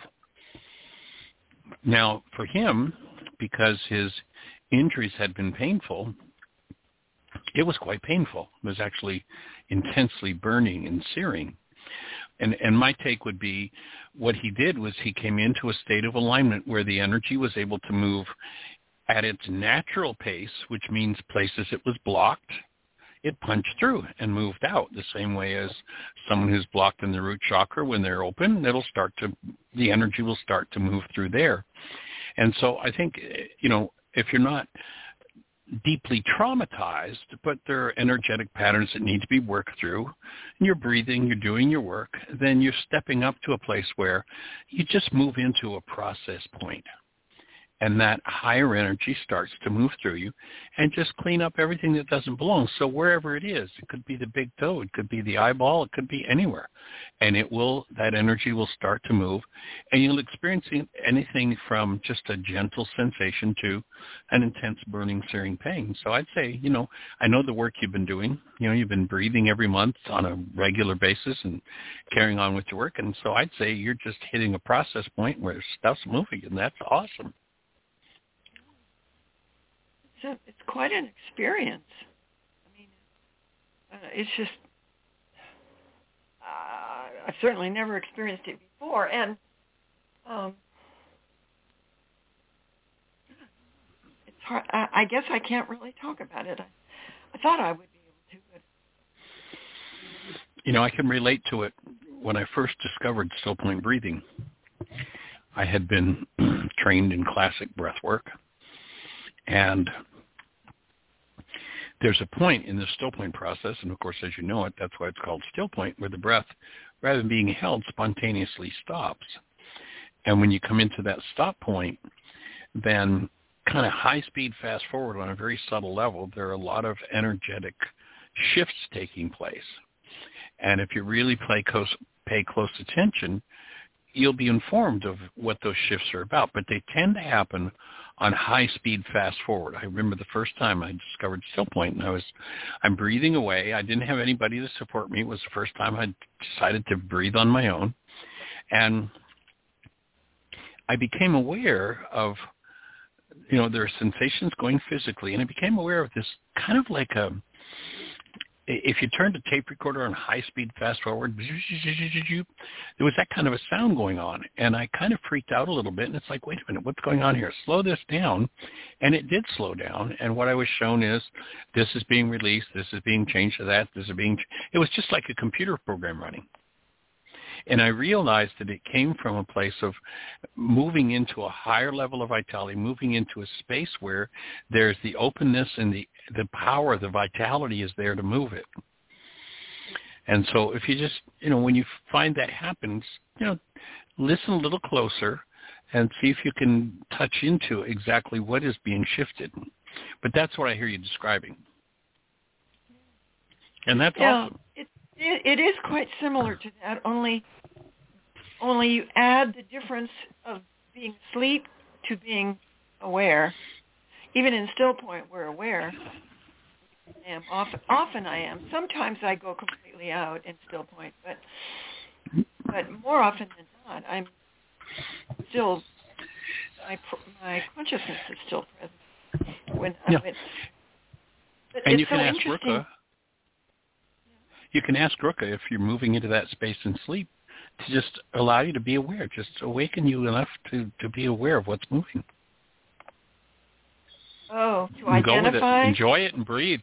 Now, for him, because his injuries had been painful, it was quite painful. It was actually intensely burning and searing. And my take would be, what he did was he came into a state of alignment where the energy was able to move at its natural pace, which means places it was blocked, it punched through and moved out, the same way as someone who's blocked in the root chakra, when they're open, the energy will start to move through there. And so I think, if you're not deeply traumatized, but there are energetic patterns that need to be worked through, and you're breathing, you're doing your work, then you're stepping up to a place where you just move into a process point. And that higher energy starts to move through you and just clean up everything that doesn't belong. So wherever it is, it could be the big toe, it could be the eyeball, it could be anywhere. And that energy will start to move, and you'll experience anything from just a gentle sensation to an intense burning, searing pain. So I'd say, I know the work you've been doing. You've been breathing every month on a regular basis and carrying on with your work. And so I'd say you're just hitting a process point where stuff's moving, and that's awesome. It's quite an experience. I mean, it's just, I've certainly never experienced it before, and it's hard. I guess I can't really talk about it. I thought I would be able to, I can relate to it. When I first discovered still point breathing, I had been trained in classic breath work, and there's a point in the still point process, and of course, as you know it, that's why it's called still point, where the breath, rather than being held, spontaneously stops. And when you come into that stop point, then kind of high-speed fast-forward on a very subtle level, there are a lot of energetic shifts taking place. And if you really pay close attention, you'll be informed of what those shifts are about. But they tend to happen on high-speed fast-forward. I remember the first time I discovered still point, and I'm breathing away. I didn't have anybody to support me. It was the first time I decided to breathe on my own. And I became aware of, there are sensations going physically, and I became aware of this kind of like if you turned a tape recorder on high-speed fast-forward, there was that kind of a sound going on, and I kind of freaked out a little bit, and it's like, wait a minute, what's going on here? Slow this down, and it did slow down, and what I was shown is this is being released, this is being changed to that, it was just like a computer program running. And I realized that it came from a place of moving into a higher level of vitality, moving into a space where there's the openness and the power, the vitality is there to move it. And so if you just, when you find that happens, listen a little closer and see if you can touch into exactly what is being shifted. But that's what I hear you describing. And that's awesome. It is quite similar to that, only you add the difference of being asleep to being aware. Even in still point, we're aware. Often I am. Sometimes I go completely out in still point, but more often than not, I'm still, my consciousness is still present. And you can ask Ruka. You can ask Ruka if you're moving into that space in sleep to just allow you to be aware, just awaken you enough to be aware of what's moving. Oh, to and identify? Go with it. Enjoy it and breathe.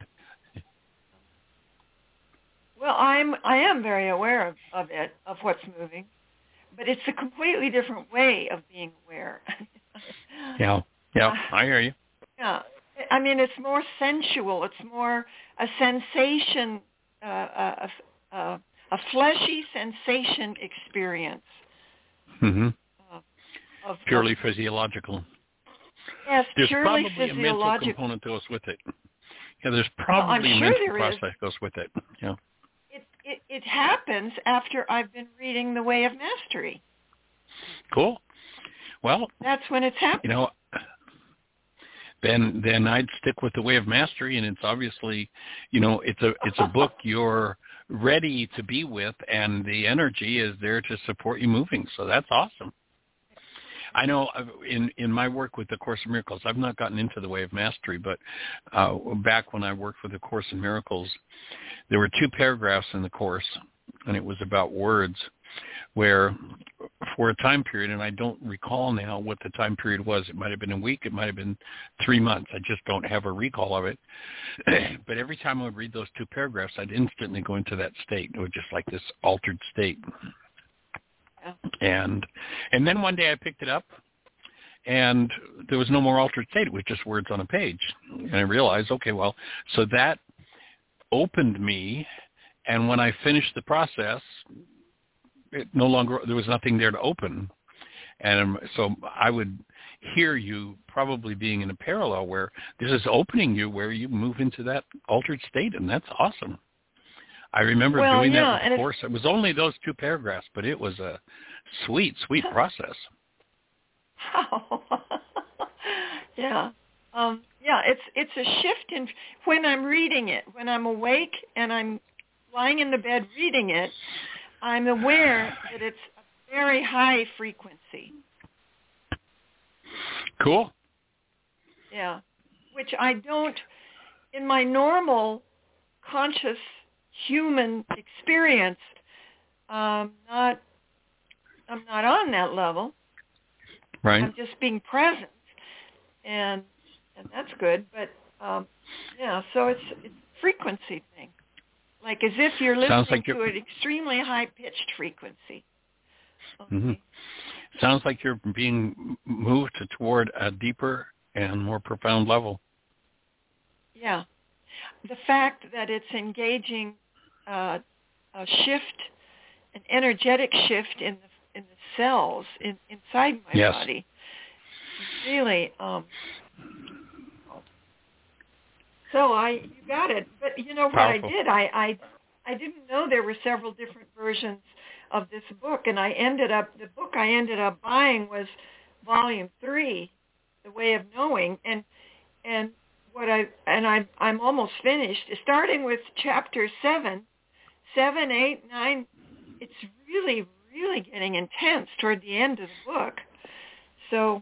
Well, I am very aware of it, of what's moving, but it's a completely different way of being aware. Yeah, I hear you. Yeah, I mean, it's more sensual. It's more a sensation, a fleshy sensation experience. Mm-hmm. Purely physiological. Yes, there's purely probably a mental component that goes with it. Yeah, there's probably a mental process that goes with it. Yeah. It happens after I've been reading The Way of Mastery. Cool. Well, that's when it's happening. Then I'd stick with The Way of Mastery, and it's obviously, it's a book you're ready to be with, and the energy is there to support you moving. So that's awesome. I know in my work with the Course in Miracles, I've not gotten into The Way of Mastery, but back when I worked with the Course in Miracles, there were 2 paragraphs in the Course, and it was about words, where for a time period, and I don't recall now what the time period was. It might have been a week. It might have been 3 months. I just don't have a recall of it. But every time I would read those 2 paragraphs, I'd instantly go into that state. It was just like this altered state. And then one day I picked it up, and there was no more altered state. It was just words on a page. And I realized, okay, well, so that opened me, and when I finished the process, there was nothing there to open. And so I would hear you probably being in a parallel where this is opening you, where you move into that altered state, and that's awesome. I remember doing that with the Course. It was only those 2 paragraphs, but it was a sweet, sweet process. Oh. Yeah. It's a shift in when I'm reading it. When I'm awake and I'm lying in the bed reading it, I'm aware that it's a very high frequency. Cool. Yeah. Which I don't, in my normal conscious human experience, I'm not on that level. Right. I'm just being present, and that's good. But so it's a frequency thing. Like as if you're listening like to an extremely high-pitched frequency. Okay. Mm-hmm. Sounds like you're being moved toward a deeper and more profound level. Yeah. The fact that it's engaging a shift, an energetic shift in the cells inside my body. Really. So you got it. But you know what Powerful. I did? I didn't know there were several different versions of this book, and the book I ended up buying was Volume 3, The Way of Knowing, and I'm almost finished. Starting with Chapter 7, 8, 9. It's really, really getting intense toward the end of the book. So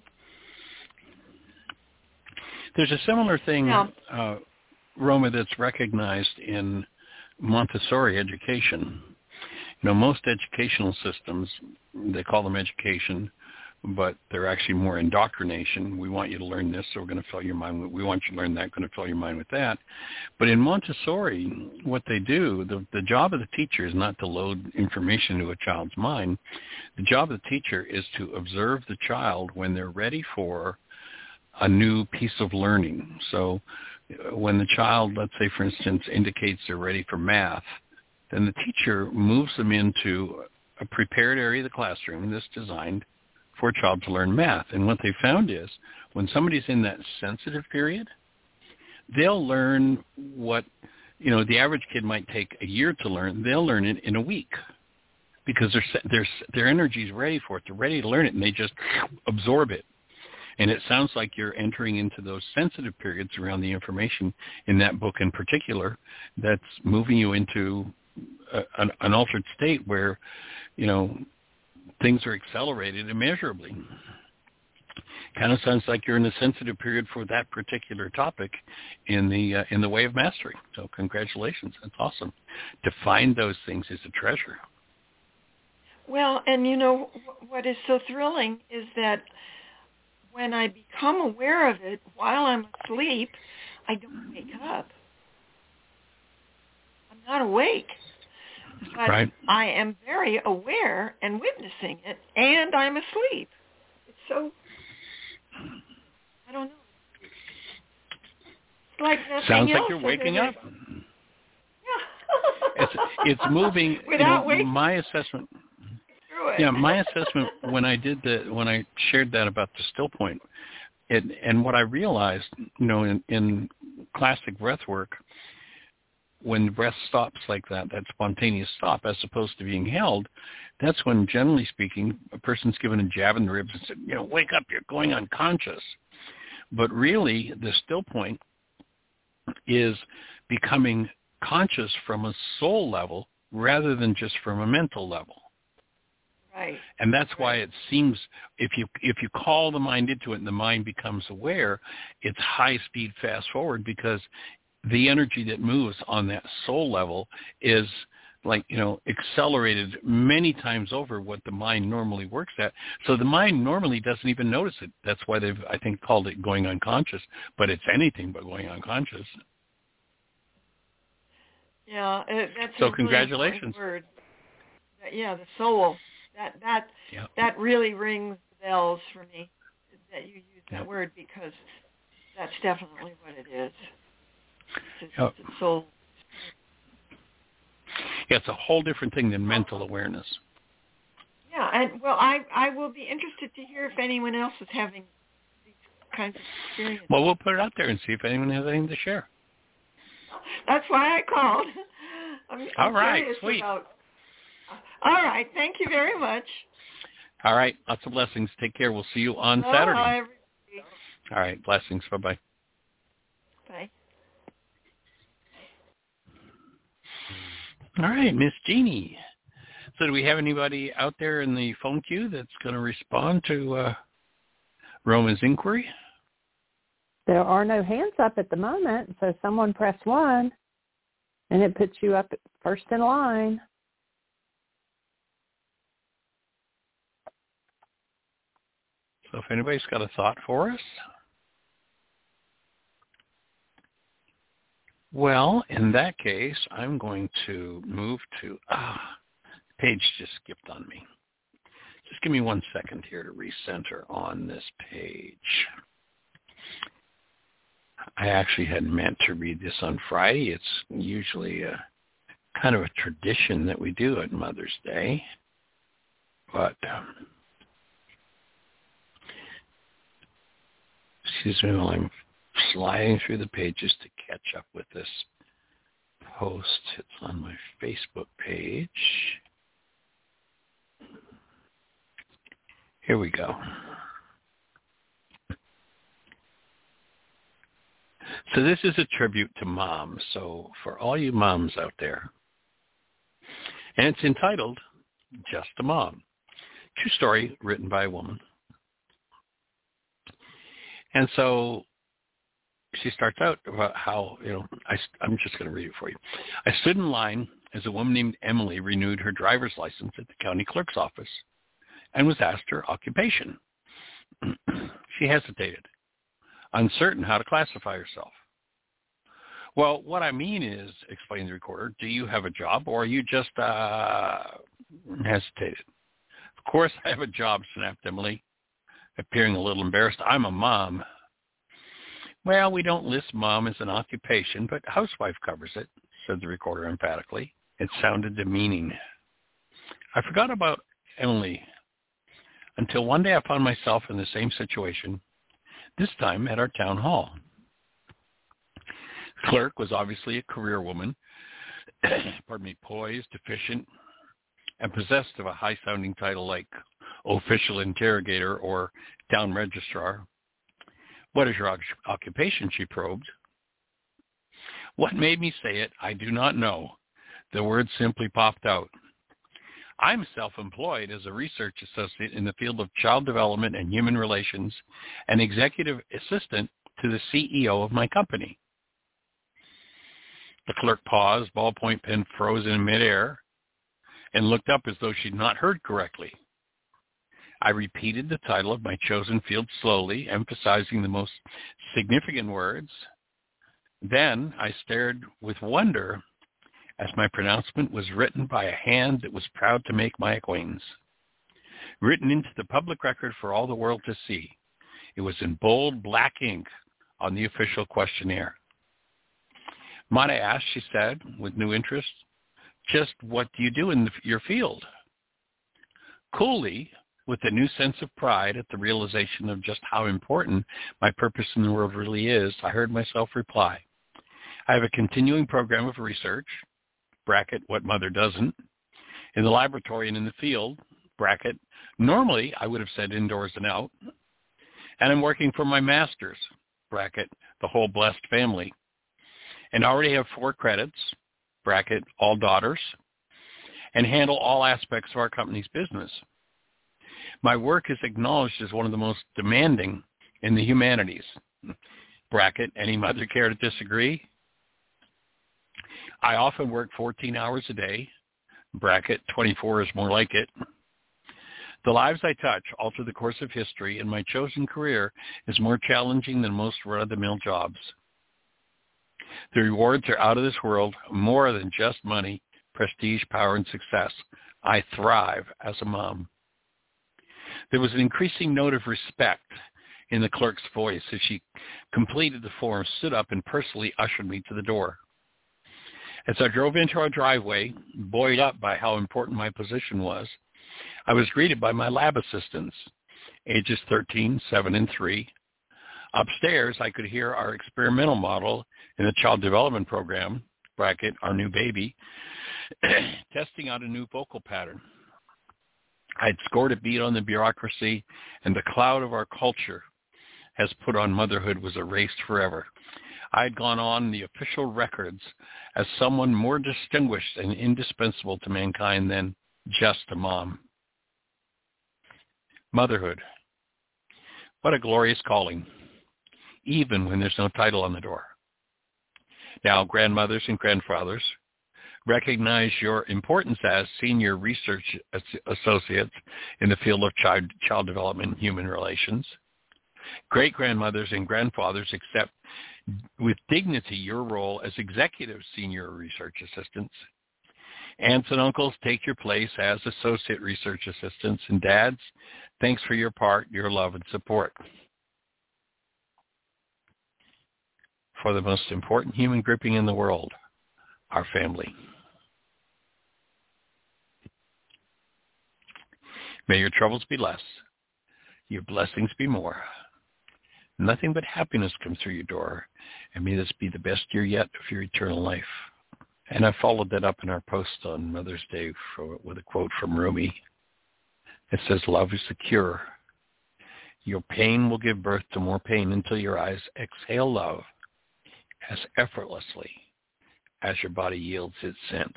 there's a similar thing, Roma, that's recognized in Montessori education. You know, most educational systems, they call them education, but they're actually more indoctrination. We want you to learn this, so we're going to fill your mind with, we want you to learn that, going to fill your mind with that. But in Montessori, what they do, the job of the teacher is not to load information into a child's mind. The job of the teacher is to observe the child when they're ready for a new piece of learning. So when the child, let's say, for instance, indicates they're ready for math, then the teacher moves them into a prepared area of the classroom that's designed for a child to learn math. And what they found is when somebody's in that sensitive period, they'll learn what, the average kid might take a year to learn. They'll learn it in a week because their energy is ready for it. They're ready to learn it, and they just absorb it. And it sounds like you're entering into those sensitive periods around the information in that book in particular that's moving you into an altered state where, things are accelerated immeasurably. Kind of sounds like you're in a sensitive period for that particular topic in the way of mastery. So congratulations. That's awesome. To find those things is a treasure. Well, and what is so thrilling is that when I become aware of it while I'm asleep, I don't wake up. I'm not awake. But right. I am very aware and witnessing it, and I'm asleep. It's so, I don't know. It's like nothing Sounds else. like you're waking up. Yeah. It's moving. Without waking. My assessment. Yeah, my assessment when I shared that about the still point, and what I realized, in classic breath work, when the breath stops like that spontaneous stop, as opposed to being held, that's when, generally speaking, a person's given a jab in the ribs and said, wake up, you're going unconscious. But really, the still point is becoming conscious from a soul level rather than just from a mental level. Right. And that's why it seems, if you call the mind into it and the mind becomes aware, it's high speed fast forward, because the energy that moves on that soul level is accelerated many times over what the mind normally works at. So the mind normally doesn't even notice it. That's why they've, I think, called it going unconscious, but it's anything but going unconscious. Yeah, that's so a congratulations. Really word. Yeah, the soul. That really rings bells for me that you use that word, because that's definitely what it is. It's the soul. Yeah, it's a whole different thing than mental awareness. Yeah, and I will be interested to hear if anyone else is having these kinds of experiences. Well, we'll put it out there and see if anyone has anything to share. That's why I called. I'm all right, sweet. All right, thank you very much. All right, lots of blessings. Take care. We'll see you on Saturday. Everybody. All right, blessings. Bye-bye. Bye. All right, Miss Jeannie. So do we have anybody out there in the phone queue that's going to respond to Roma's inquiry? There are no hands up at the moment, so someone press 1, and it puts you up first in line. So if anybody's got a thought for us. Well, in that case, I'm going to move to, the page just skipped on me. Just give me 1 second here to recenter on this page. I actually had meant to read this on Friday. It's usually a kind of a tradition that we do at Mother's Day. But, excuse me while I'm sliding through the pages to catch up with this post. It's on my Facebook page. Here we go. So this is a tribute to moms. So for all you moms out there, and it's entitled Just a Mom. True story written by a woman. And so she starts out about how, I'm just going to read it for you. I stood in line as a woman named Emily renewed her driver's license at the county clerk's office and was asked her occupation. She hesitated, uncertain how to classify herself. Well, what I mean is, explained the recorder, do you have a job or are you just hesitated? Of course I have a job, snapped Emily, appearing a little embarrassed. I'm a mom. Well, we don't list mom as an occupation, but housewife covers it, said the recorder emphatically. It sounded demeaning. I forgot about Emily until one day I found myself in the same situation, this time at our town hall. Clerk was obviously a career woman, poised, efficient, and possessed of a high-sounding title like official interrogator or town registrar. What is your occupation, she probed. What made me say it, I do not know. The word simply popped out. I'm self-employed as a research associate in the field of child development and human relations and executive assistant to the CEO of my company. The clerk paused, ballpoint pen frozen in midair, and looked up as though she'd not heard correctly. I repeated the title of my chosen field slowly, emphasizing the most significant words. Then I stared with wonder as my pronouncement was written by a hand that was proud to make my acquaintance. Written into the public record for all the world to see. It was in bold black ink on the official questionnaire. Might I ask, she said, with new interest, just what do you do in your field? Coolly, with a new sense of pride at the realization of just how important my purpose in the world really is, I heard myself reply, I have a continuing program of research, bracket, what mother doesn't, in the laboratory and in the field, bracket, normally I would have said indoors and out, and I'm working for my master's, bracket, the whole blessed family, and already have 4 credits, bracket, all daughters, and handle all aspects of our company's business. My work is acknowledged as one of the most demanding in the humanities. Bracket, any mother care to disagree? I often work 14 hours a day. Bracket, 24 is more like it. The lives I touch alter the course of history, and my chosen career is more challenging than most run-of-the-mill jobs. The rewards are out of this world, more than just money, prestige, power, and success. I thrive as a mom. There was an increasing note of respect in the clerk's voice as she completed the form, stood up, and personally ushered me to the door. As I drove into our driveway, buoyed up by how important my position was, I was greeted by my lab assistants, ages 13, 7, and 3. Upstairs, I could hear our experimental model in the child development program, bracket, our new baby, testing out a new vocal pattern. I had scored a beat on the bureaucracy, and the cloud of our culture has put on motherhood was erased forever. I had gone on the official records as someone more distinguished and indispensable to mankind than just a mom. Motherhood. What a glorious calling, even when there's no title on the door. Now, grandmothers and grandfathers, recognize your importance as senior research associates in the field of child development and human relations. Great-grandmothers and grandfathers accept with dignity your role as executive senior research assistants. Aunts and uncles, take your place as associate research assistants. And dads, thanks for your part, your love, and support. For the most important human grouping in the world, our family. May your troubles be less, your blessings be more. Nothing but happiness come through your door, and may this be the best year yet of your eternal life. And I followed that up in our post on Mother's Day with a quote from Rumi. It says, love is the cure. Your pain will give birth to more pain until your eyes exhale love as effortlessly as your body yields its scent.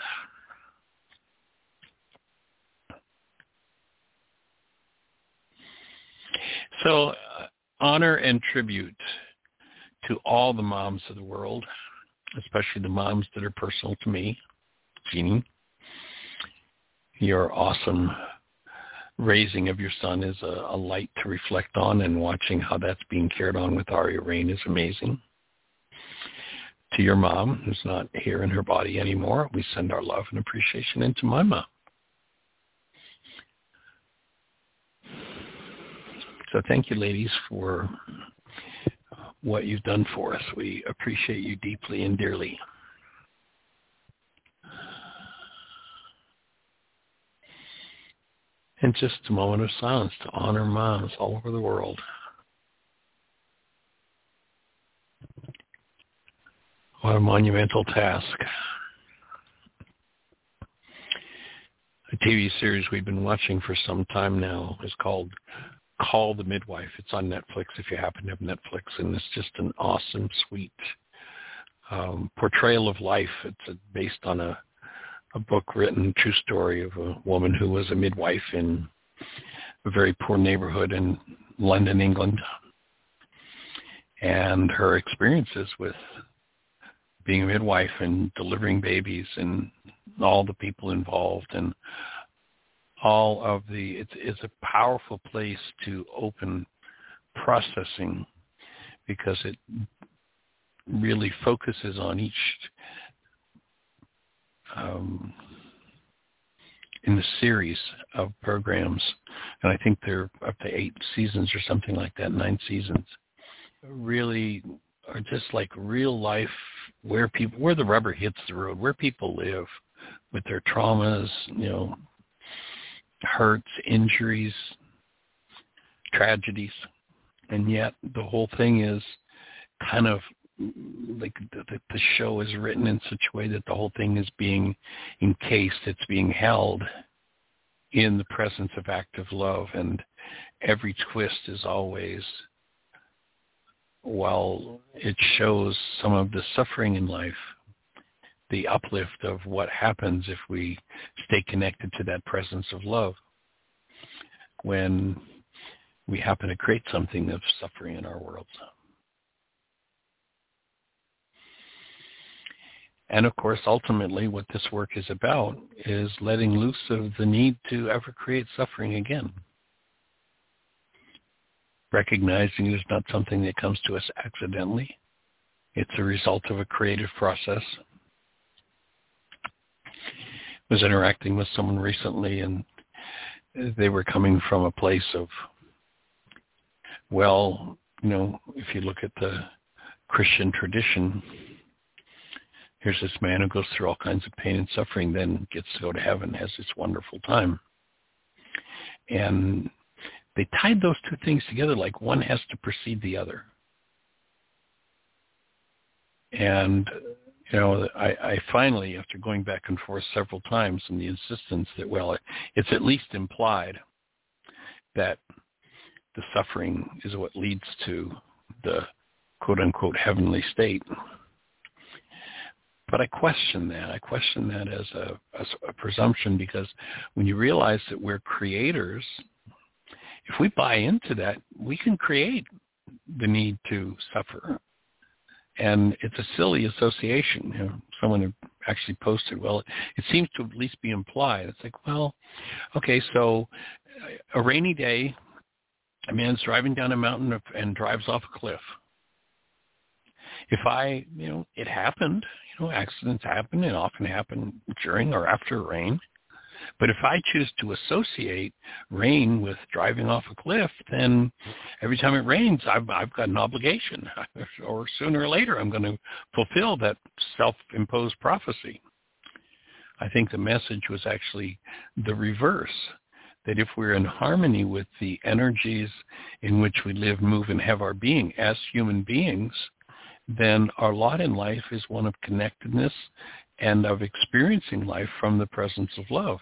So honor and tribute to all the moms of the world, especially the moms that are personal to me. Jeannie, your awesome raising of your son is a light to reflect on, and watching how that's being carried on with Aria Rain is amazing. To your mom, who's not here in her body anymore, we send our love and appreciation into my mom. So thank you, ladies, for what you've done for us. We appreciate you deeply and dearly. And just a moment of silence to honor moms all over the world. What a monumental task. A TV series we've been watching for some time now is called Call the Midwife. It's on Netflix if you happen to have Netflix, and it's just an awesome, sweet portrayal of life. It's based on a book written, true story of a woman who was a midwife in a very poor neighborhood in London, England, and her experiences with being a midwife and delivering babies and all the people involved and all of it's a powerful place to open processing, because it really focuses on each in the series of programs, and I think they're up to 8 seasons or something like that, 9 seasons, really are just like real life, where the rubber hits the road, where people live with their traumas, hurts, injuries, tragedies. And yet the whole thing is kind of like the show is written in such a way that the whole thing is being encased, it's being held in the presence of active love. And every twist is always, while it shows some of the suffering in life, the uplift of what happens if we stay connected to that presence of love when we happen to create something of suffering in our world. And of course, ultimately, what this work is about is letting loose of the need to ever create suffering again. Recognizing it is not something that comes to us accidentally. It's a result of a creative process. I was interacting with someone recently, and they were coming from a place of, well, if you look at the Christian tradition, here's this man who goes through all kinds of pain and suffering, then gets to go to heaven, has this wonderful time. And they tied those two things together like one has to precede the other. And, I finally, after going back and forth several times, and the insistence that, well, it's at least implied that the suffering is what leads to the quote-unquote heavenly state. But I question that. I question that as a presumption, because when you realize that we're creators, if we buy into that, we can create the need to suffer. And it's a silly association. Someone actually posted, well, it seems to at least be implied. It's like, well, okay, so a rainy day A man's driving down a mountain and drives off a cliff. If it happened, accidents happen and often happen during or after rain. But if I choose to associate rain with driving off a cliff, then every time it rains, I've got an obligation. Or sooner or later, I'm going to fulfill that self-imposed prophecy. I think the message was actually the reverse, that if we're in harmony with the energies in which we live, move, and have our being as human beings, then our lot in life is one of connectedness and of experiencing life from the presence of love.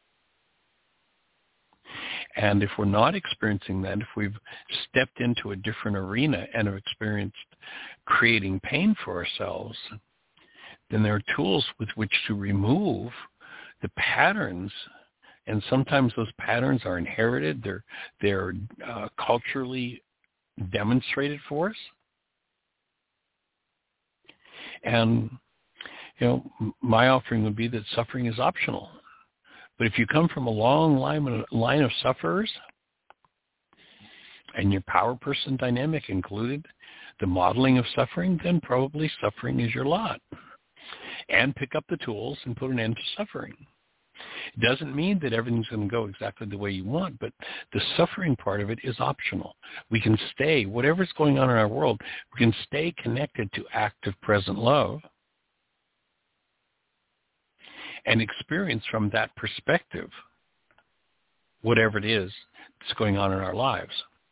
And if we're not experiencing that, if we've stepped into a different arena and have experienced creating pain for ourselves, then there are tools with which to remove the patterns. And sometimes those patterns are inherited. They're culturally demonstrated for us. And, my offering would be that suffering is optional. But if you come from a long line of sufferers, and your power person dynamic included the modeling of suffering, then probably suffering is your lot. And pick up the tools and put an end to suffering. It doesn't mean that everything's going to go exactly the way you want, but the suffering part of it is optional. We can stay, whatever's going on in our world, we can stay connected to active present love and experience from that perspective whatever it is that's going on in our lives.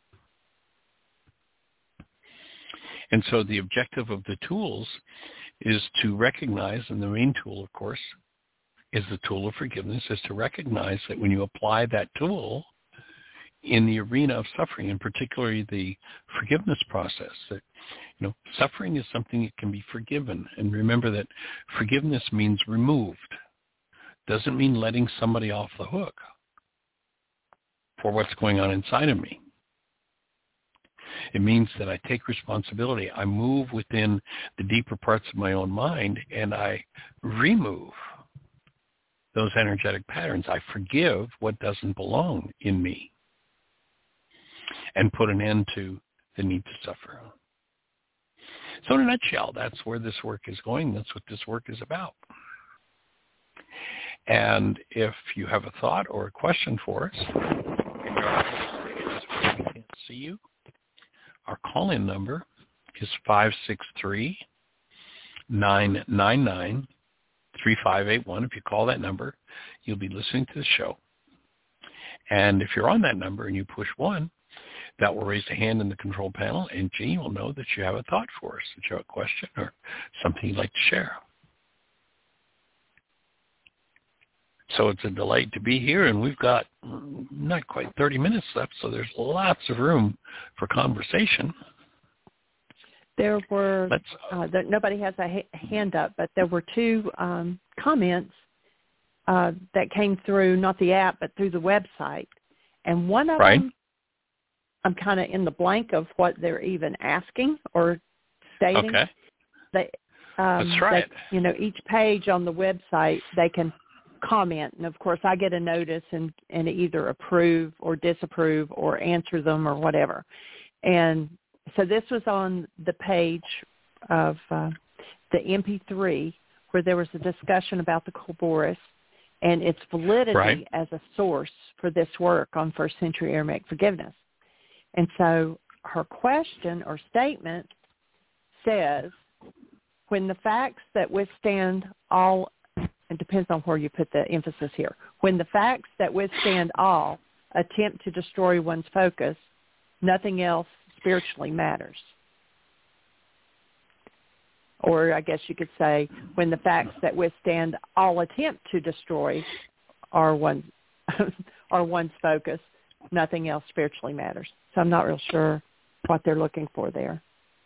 And so the objective of the tools is to recognize, and the main tool, of course, is the tool of forgiveness, is to recognize that when you apply that tool in the arena of suffering, and particularly the forgiveness process, that suffering is something that can be forgiven. And remember that forgiveness means removed. Doesn't mean letting somebody off the hook for what's going on inside of me. It means that I take responsibility. I move within the deeper parts of my own mind, and I remove those energetic patterns. I forgive what doesn't belong in me and put an end to the need to suffer. So in a nutshell, that's where this work is going. That's what this work is about. And if you have a thought or a question for us, and you're on we can't see you, our call-in number is 563-999-3581. If you call that number, you'll be listening to the show. And if you're on that number and you push 1, that will raise a hand in the control panel, and Jeannie will know that you have a thought for us, that you have a question or something you'd like to share. So it's a delight to be here, and we've got not quite 30 minutes left, so there's lots of room for conversation. There were, nobody has a hand up, but there were 2 comments that came through, not the app, but through the website. And one of them, I'm kind of in the blank of what they're even asking or stating. Okay. Let's try it. Each page on the website, they can comment. And, of course, I get a notice and either approve or disapprove or answer them or whatever. And so this was on the page of the MP3 where there was a discussion about the Corboris and its validity as a source for this work on first century Aramaic forgiveness. And so her question or statement says, when the facts that withstand all, it depends on where you put the emphasis here, when the facts that withstand all attempt to destroy one's focus, nothing else spiritually matters. Or I guess you could say, when the facts that withstand all attempt to destroy are one's focus, nothing else spiritually matters. So I'm not real sure what they're looking for there.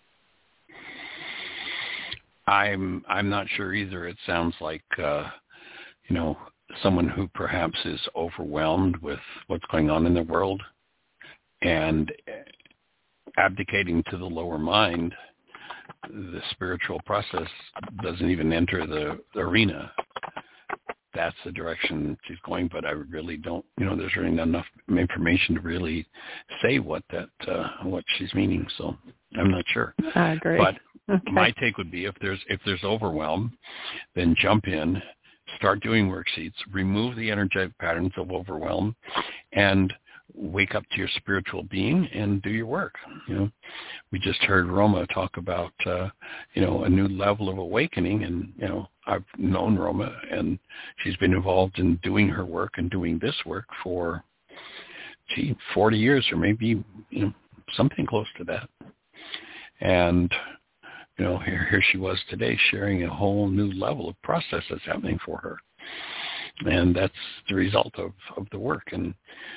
I'm not sure either. It sounds like someone who perhaps is overwhelmed with what's going on in the world and abdicating to the lower mind, the spiritual process doesn't even enter the arena. that's the direction she's going, but I really don't, there's really not enough information to really say what she's meaning. So I'm not sure. I agree. But my take would be if there's overwhelm, then jump in, start doing worksheets, remove the energetic patterns of overwhelm, and wake up to your spiritual being and do your work. We just heard Roma talk about, a new level of awakening, and, I've known Roma, and she's been involved in doing her work and doing this work for, 40 years or maybe, something close to that. And, here she was today sharing a whole new level of process that's happening for her. And that's the result of the work. And,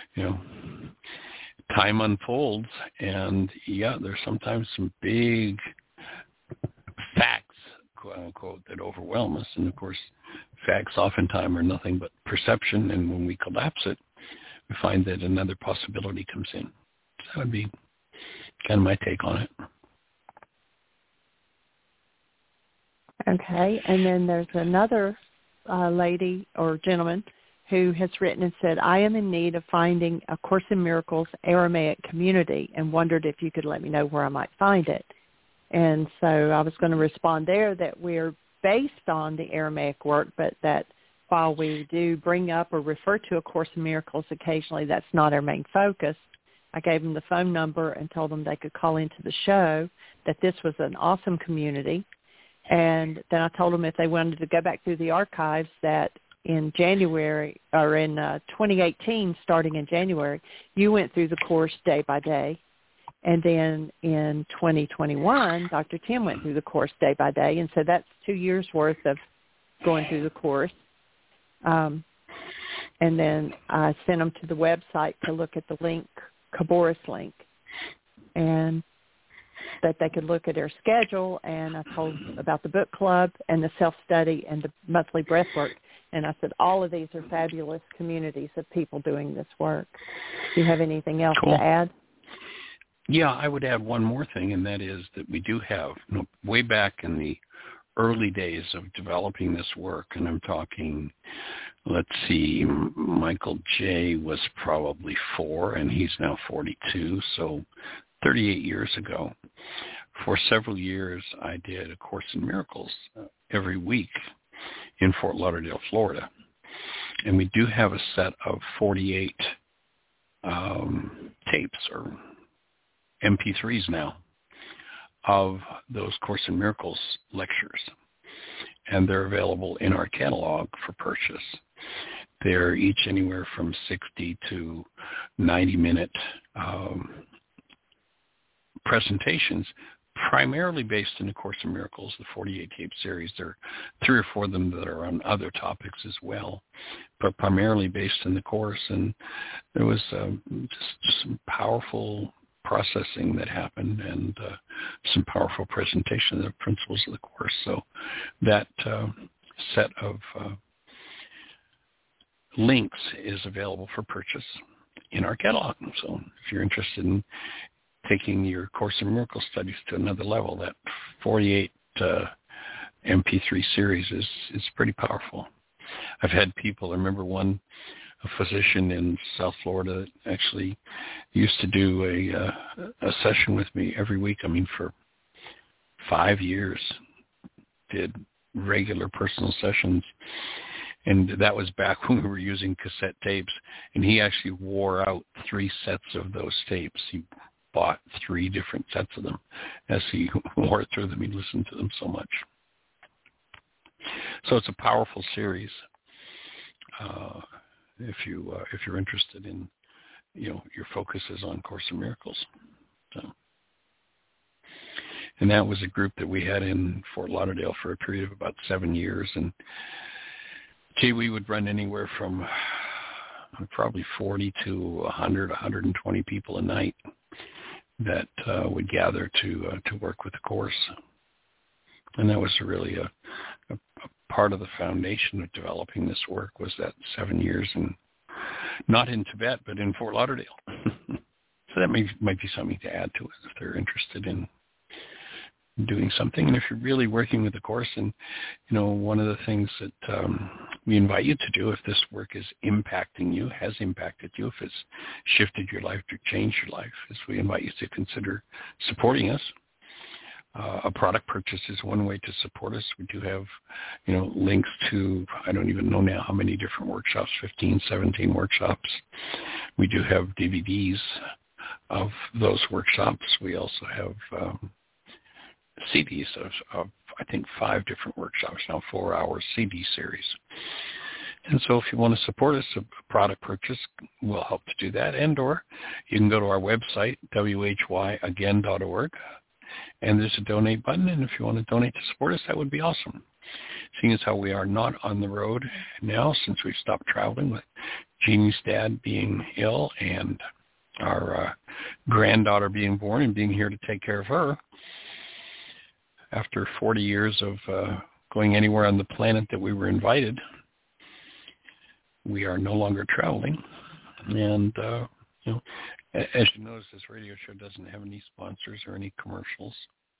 time unfolds, and, there's sometimes some big facts, quote unquote, that overwhelm us. And, of course, facts oftentimes are nothing but perception. And when we collapse it, we find that another possibility comes in. So that would be kind of my take on it. Okay. And then there's another lady or gentleman who has written and said, I am in need of finding a Course in Miracles Aramaic community and wondered if you could let me know where I might find it. And so I was going to respond there that we're based on the Aramaic work, but that while we do bring up or refer to A Course in Miracles occasionally, that's not our main focus. I gave them the phone number and told them they could call into the show, that this was an awesome community. And then I told them if they wanted to go back through the archives that in January or in 2018, starting in January, you went through the course day by day. And then in 2021, Dr. Tim went through the course day by day. And so that's 2 years worth of going through the course. And then I sent them to the website to look at the link, Kaboris link, and that they could look at their schedule. And I told them about the book club and the self-study and the monthly breath work. And I said, all of these are fabulous communities of people doing this work. Do you have anything else to add? Yeah, I would add one more thing, and that is that we do have, way back in the early days of developing this work, and I'm talking, let's see, Michael J. was probably 4, and he's now 42, so 38 years ago. For several years, I did A Course in Miracles every week in Fort Lauderdale, Florida. And we do have a set of 48 tapes or MP3s now of those Course in Miracles lectures. And they're available in our catalog for purchase. They're each anywhere from 60 to 90-minute presentations, primarily based in the Course in Miracles, the 48-tape series. There are 3 or 4 of them that are on other topics as well, but primarily based in the Course. And there was just some powerful processing that happened and some powerful presentation of the principles of the Course. So that set of links is available for purchase in our catalog. So if you're interested in taking your Course in Miracles studies to another level, that 48 MP3 series is pretty powerful. I've had people, I remember a physician in South Florida actually used to do a session with me every week. I mean, for 5 years, did regular personal sessions. And that was back when we were using cassette tapes. And he actually wore out 3 sets of those tapes. He bought 3 different sets of them. As he wore through them, he listened to them so much. So it's a powerful series. If you're interested in, your focus is on Course in Miracles. So, and that was a group that we had in Fort Lauderdale for a period of about 7 years. And we would run anywhere from probably 40 to 100, 120 people a night that would gather to work with the Course. And that was really a part of the foundation of developing this work, was that 7 years, and not in Tibet, but in Fort Lauderdale. So that might be something to add to it if they're interested in doing something. And if you're really working with the Course, and, one of the things that we invite you to do, if this work is impacting you, has impacted you, if it's shifted your life or changed your life, is we invite you to consider supporting us. A product purchase is one way to support us. We do have, links to, I don't even know now how many different workshops, 15, 17 workshops. We do have DVDs of those workshops. We also have CDs of I think 5 different workshops now, 4-hour CD series. And so if you want to support us, a product purchase will help to do that. And or you can go to our website, whyagain.org, and there's a donate button. And if you want to donate to support us, that would be awesome. Seeing as how we are not on the road now since we've stopped traveling, with Jeannie's dad being ill and our granddaughter being born and being here to take care of her, after 40 years of going anywhere on the planet that we were invited, we are no longer traveling. And, as you notice, this radio show doesn't have any sponsors or any commercials.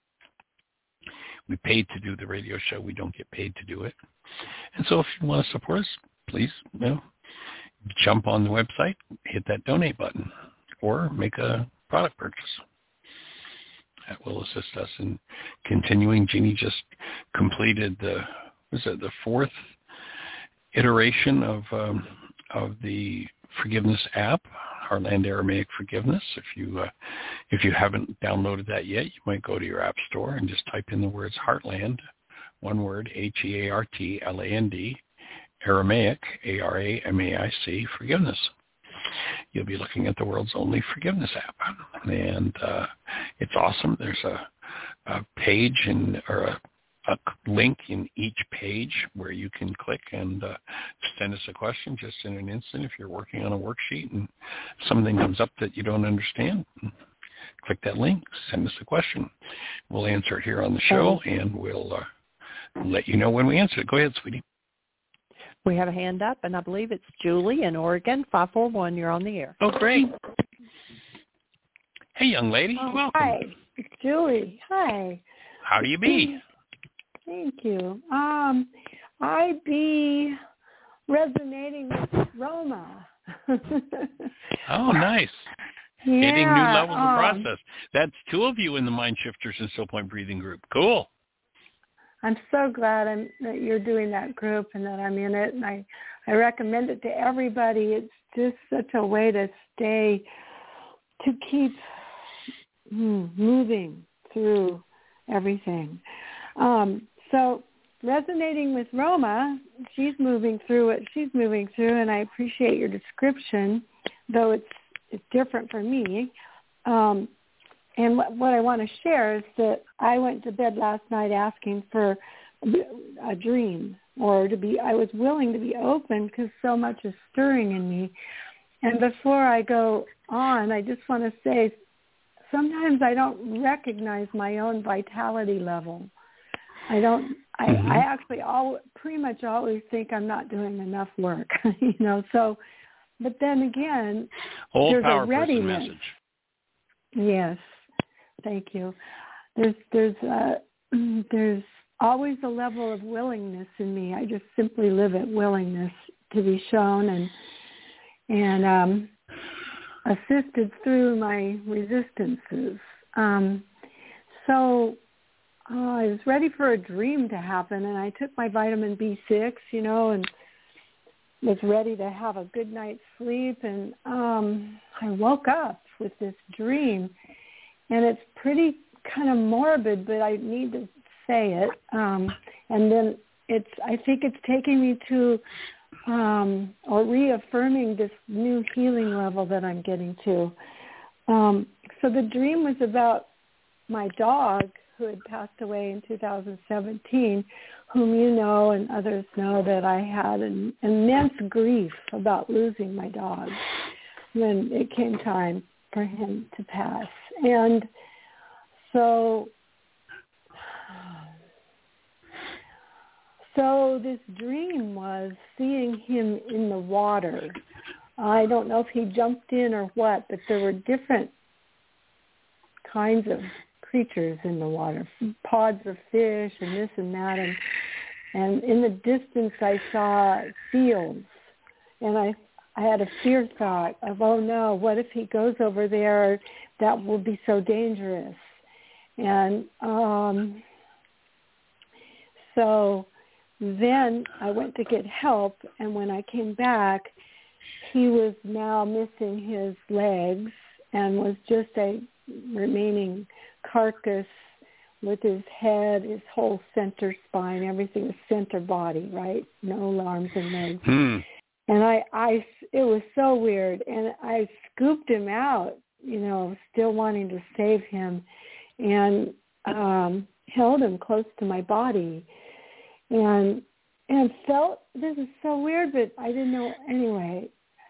We paid to do the radio show. We don't get paid to do it. And so if you want to support us, please, jump on the website, hit that donate button, or make a product purchase. That will assist us in continuing. Jeannie just completed the 4th iteration of the forgiveness app, Heartland Aramaic Forgiveness. If you haven't downloaded that yet, you might go to your app store and just type in the words Heartland, one word, Heartland, Aramaic, Aramaic, Forgiveness. You'll be looking at the world's only forgiveness app, and it's awesome. There's a page or a link in each page where you can click and send us a question just in an instant. If you're working on a worksheet and something comes up that you don't understand, click that link, send us a question. We'll answer it here on the show, and we'll let you know when we answer it. Go ahead, sweetie. We have a hand up, and I believe it's Julie in Oregon, 541. You're on the air. Oh, great. Hey, young lady. Welcome. Hi, it's Julie. Hi. How do you be? Thank you. I be resonating with Roma. Oh, nice. Yeah, hitting new levels of process. That's 2 of you in the Mind Shifters and Still Point Breathing group. Cool. I'm so glad that you're doing that group and that I'm in it, and I recommend it to everybody. It's just such a way to keep moving through everything. So resonating with Roma, she's moving through what she's moving through, and I appreciate your description, though it's different for me. And what I want to share is that I went to bed last night asking for a dream, I was willing to be open because so much is stirring in me. And before I go on, I just want to say sometimes I don't recognize my own vitality level. I actually pretty much always think I'm not doing enough work, so, but then again, there's a readiness. Message. Yes. Thank you. There's always a level of willingness in me. I just simply live at willingness to be shown and assisted through my resistances. So I was ready for a dream to happen, and I took my vitamin B6, and was ready to have a good night's sleep, and I woke up with this dream. And it's pretty kind of morbid, but I need to say it. And then I think it's taking me to, or reaffirming this new healing level that I'm getting to. So the dream was about my dog who had passed away in 2017, whom you know and others know that I had an immense grief about losing my dog when it came time for him to pass. And so this dream was seeing him in the water. I don't know if he jumped in or what, but there were different kinds of creatures in the water, pods of fish and this and that. And in the distance, I saw fields. And I had a fear thought of, oh, no, what if he goes over there? That will be so dangerous. And so then I went to get help, and when I came back, he was now missing his legs and was just a remaining carcass with his head, his whole center spine, everything, the center body, right? No arms and legs. And it was so weird. And I scooped him out, still wanting to save him, and held him close to my body. And felt, this is so weird, but I didn't know anyway.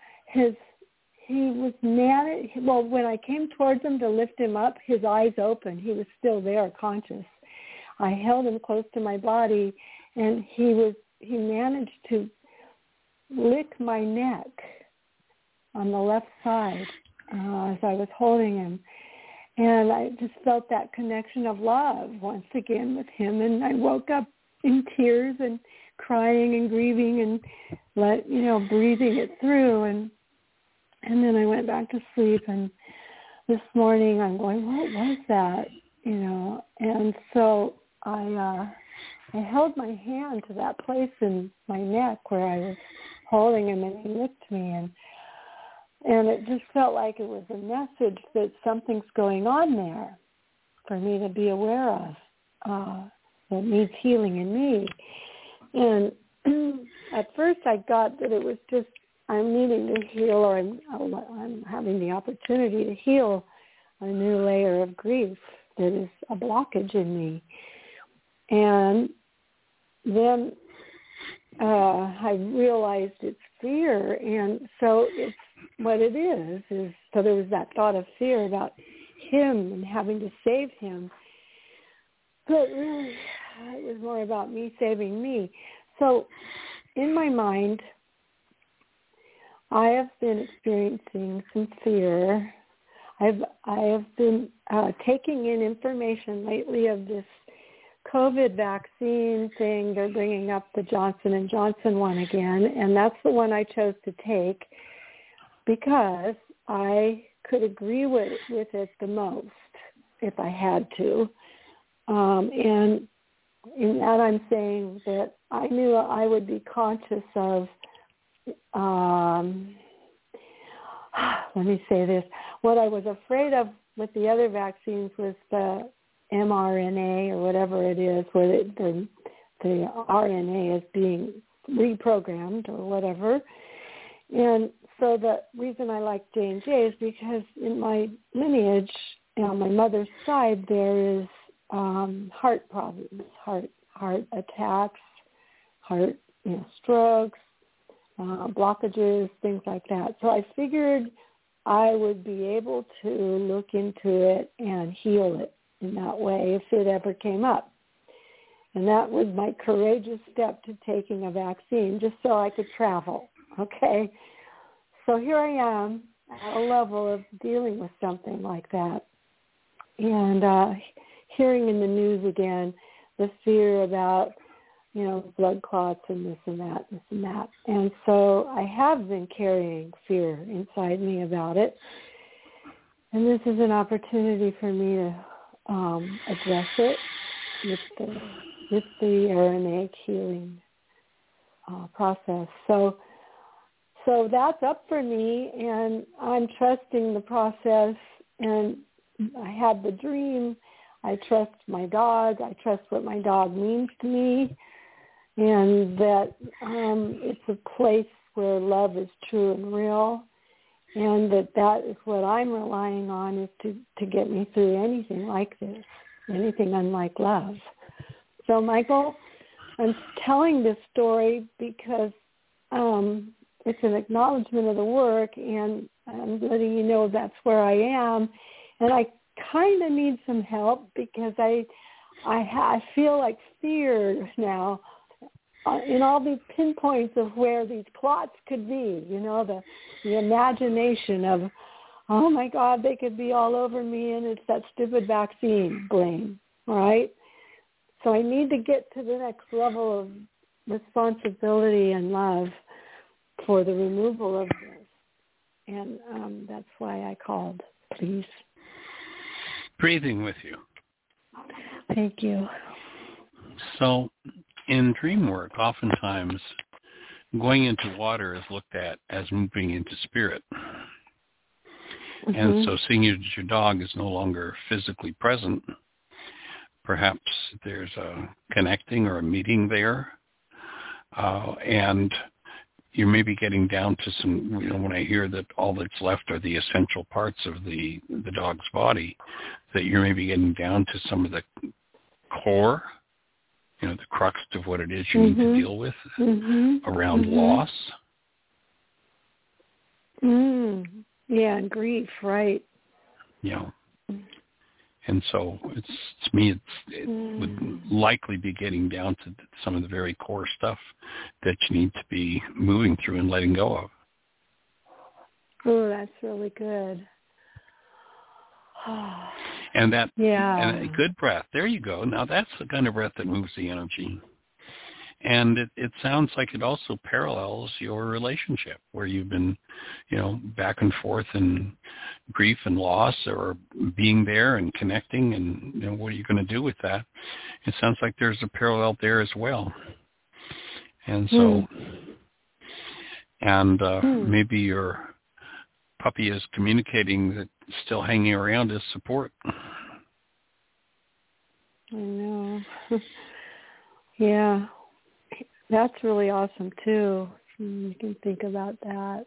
He was mad. Well, when I came towards him to lift him up, his eyes open. He was still there, conscious. I held him close to my body, and he managed to lick my neck on the left side as I was holding him. And I just felt that connection of love once again with him. And I woke up in tears and crying and grieving and breathing it through. And then I went back to sleep. And this morning I'm going, what was that? And so I held my hand to that place in my neck where I was holding him, and he licked me, and it just felt like it was a message that something's going on there for me to be aware of that needs healing in me. And at first I got that it was just I'm needing to heal, or I'm having the opportunity to heal a new layer of grief that is a blockage in me. And then I realized it's fear, and so it's what it is. So there was that thought of fear about him and having to save him, but really it was more about me saving me. So in my mind, I have been experiencing some fear. I have been taking in information lately of this COVID vaccine thing. They're bringing up the Johnson & Johnson one again, and that's the one I chose to take because I could agree with it the most if I had to. And in that I'm saying that I knew I would be conscious of, let me say this, what I was afraid of with the other vaccines was the mRNA or whatever it is, where the RNA is being reprogrammed or whatever. And so the reason I like J&J is because in my lineage, on my mother's side, there is heart problems, heart attacks, heart strokes, blockages, things like that. So I figured I would be able to look into it and heal it in that way if it ever came up. And that was my courageous step to taking a vaccine, just so I could travel, okay? So here I am at a level of dealing with something like that. And hearing in the news again the fear about, blood clots and this and that, this and that. And so I have been carrying fear inside me about it. And this is an opportunity for me to address it with the aromatic healing process. So that's up for me, and I'm trusting the process. And I had the dream. I trust my dog. I trust what my dog means to me, and that it's a place where love is true and real, and that is what I'm relying on is to get me through anything like this, anything unlike love. So, Michael, I'm telling this story because it's an acknowledgement of the work, and I'm letting you know that's where I am. And I kind of need some help because I feel like fear now in all these pinpoints of where these clots could be, the imagination oh my God, they could be all over me and it's that stupid vaccine blame, right? So I need to get to the next level of responsibility and love for the removal of this. And that's why I called, please. Breathing with you. Thank you. So in dream work, oftentimes going into water is looked at as moving into spirit. Mm-hmm. And so seeing your dog is no longer physically present. Perhaps there's a connecting or a meeting there. And you're maybe getting down to some, when I hear that all that's left are the essential parts of the dog's body, that you're maybe getting down to some of the core, the crux of what it is you need to deal with around loss. Yeah, and grief, right. And so to me, it would likely be getting down to some of the very core stuff that you need to be moving through and letting go of. Oh, that's really good. And that, and a good breath. There you go. Now that's the kind of breath that moves the energy. And it sounds like it also parallels your relationship where you've been, back and forth in grief and loss, or being there and connecting, and what are you going to do with that? It sounds like there's a parallel there as well. And so, maybe your puppy is communicating that still hanging around as support. I know. Yeah. That's really awesome, too. You can think about that.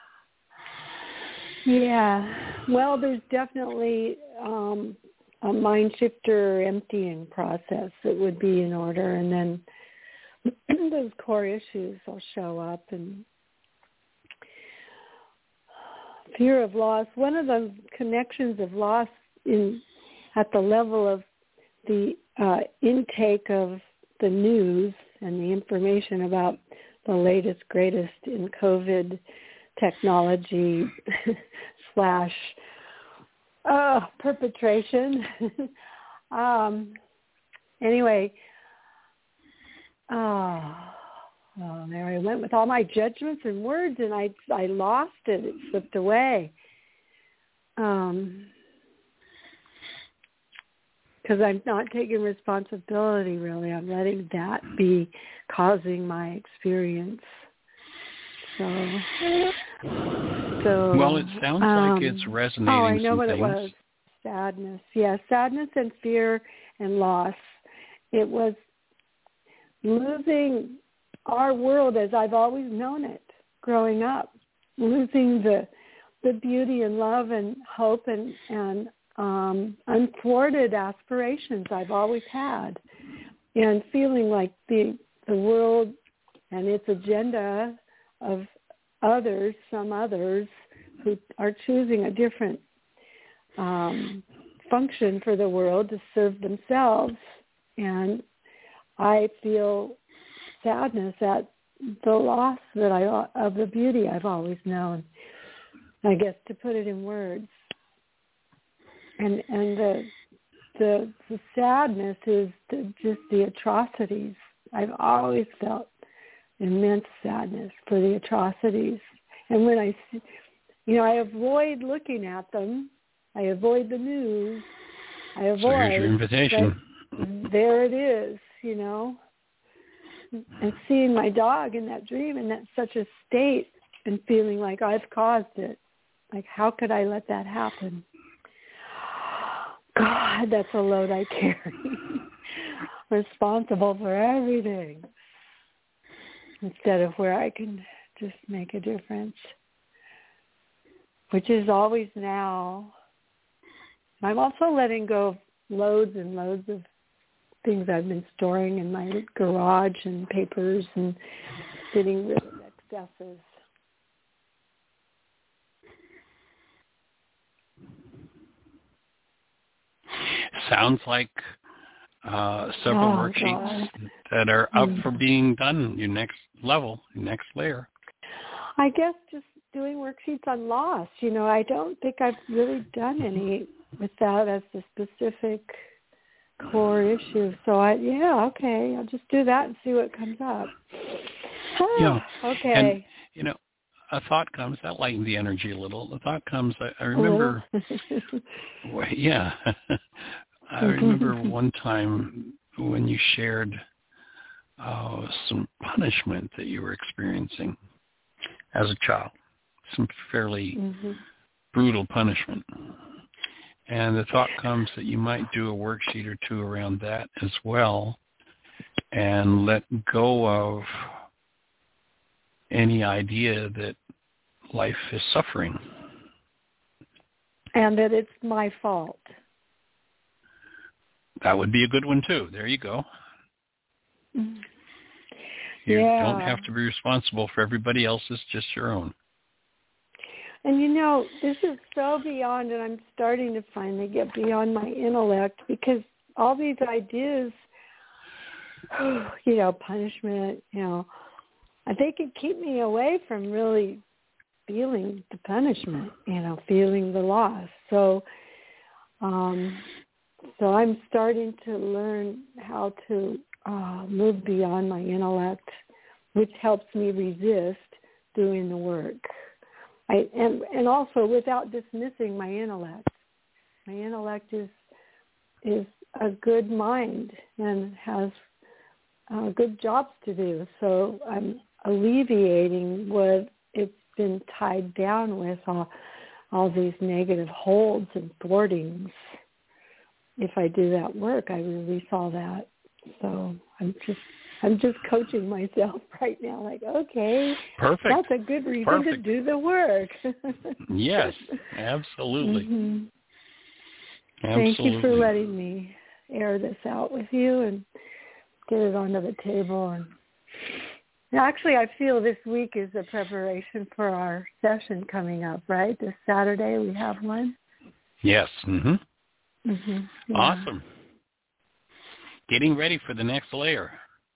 Yeah. Well, there's definitely a mind shifter emptying process that would be in order, and then those core issues will show up. And fear of loss. One of the connections of loss at the level of the intake of the news and the information about the latest, greatest in COVID technology / perpetration. Anyway, there I went with all my judgments and words, and I lost it. It slipped away. Because I'm not taking responsibility, really. I'm letting that be causing my experience. So well, it sounds like it's resonating. Oh, I know some what things. It was. Sadness. Yeah, sadness and fear and loss. It was losing our world as I've always known it growing up. Losing the beauty and love and hope and unthwarted aspirations I've always had, and feeling like the world and its agenda of some others who are choosing a different function for the world to serve themselves. And I feel sadness at the loss of the beauty I've always known, I guess, to put it in words. And the sadness is just the atrocities. I've always felt immense sadness for the atrocities. And when I avoid looking at them. I avoid the news. I avoid. So here's your invitation. There it is, And seeing my dog in that dream in that such a state and feeling like I've caused it. Like, how could I let that happen? God, that's a load I carry. Responsible for everything. Instead of where I can just make a difference. Which is always now. I'm also letting go of loads and loads of things I've been storing in my garage and papers and getting rid of excesses. Sounds like several worksheets that are up for being done, your next level, your next layer. I guess just doing worksheets on loss. I don't think I've really done any with that as the specific core issue. So okay, I'll just do that and see what comes up. Yeah. Okay. And, a thought comes, that lightened the energy a little. The thought comes, I remember, I remember one time when you shared some punishment that you were experiencing as a child, some fairly brutal punishment. And the thought comes that you might do a worksheet or two around that as well and let go of any idea that life is suffering. And that it's my fault. That would be a good one, too. There you go. Mm-hmm. You don't have to be responsible for everybody else's, just your own. And this is so beyond, and I'm starting to finally get beyond my intellect, because all these ideas, punishment, they can keep me away from really feeling the punishment, feeling the loss. So I'm starting to learn how to move beyond my intellect, which helps me resist doing the work. And also without dismissing my intellect. My intellect is a good mind and has good jobs to do. So I'm alleviating what it's been tied down with, all these negative holds and thwartings. If I do that work, I release all that. So I'm just coaching myself right now, like, okay, perfect. That's a good reason to do the work. Yes, absolutely. Mm-hmm. Absolutely. Thank you for letting me air this out with you and get it onto the table. And actually, I feel this week is a preparation for our session coming up, right? This Saturday we have one. Yes. Mm-hmm. Mm-hmm. Yeah. Awesome. Getting ready for the next layer.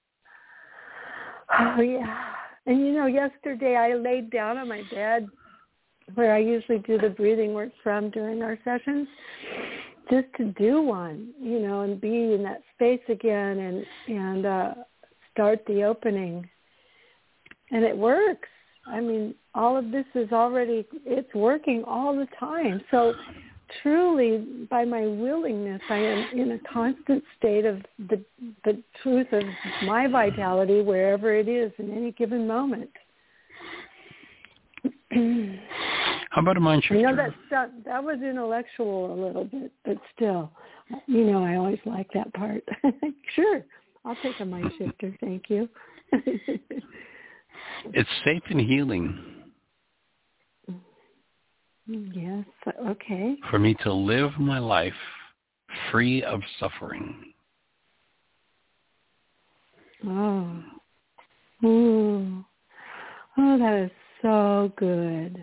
Oh, yeah. And, yesterday I laid down on my bed where I usually do the breathing work from during our sessions, just to do one, and be in that space again and start the opening. And it works. I mean, all of this is it's working all the time. So truly, by my willingness, I am in a constant state of the truth of my vitality wherever it is in any given moment. How about a mind shifter? That was intellectual a little bit, but still, I always like that part. Sure, I'll take a mind shifter, thank you. It's safe and healing. Yes, okay. For me to live my life free of suffering. Oh. Ooh. Oh, that is so good.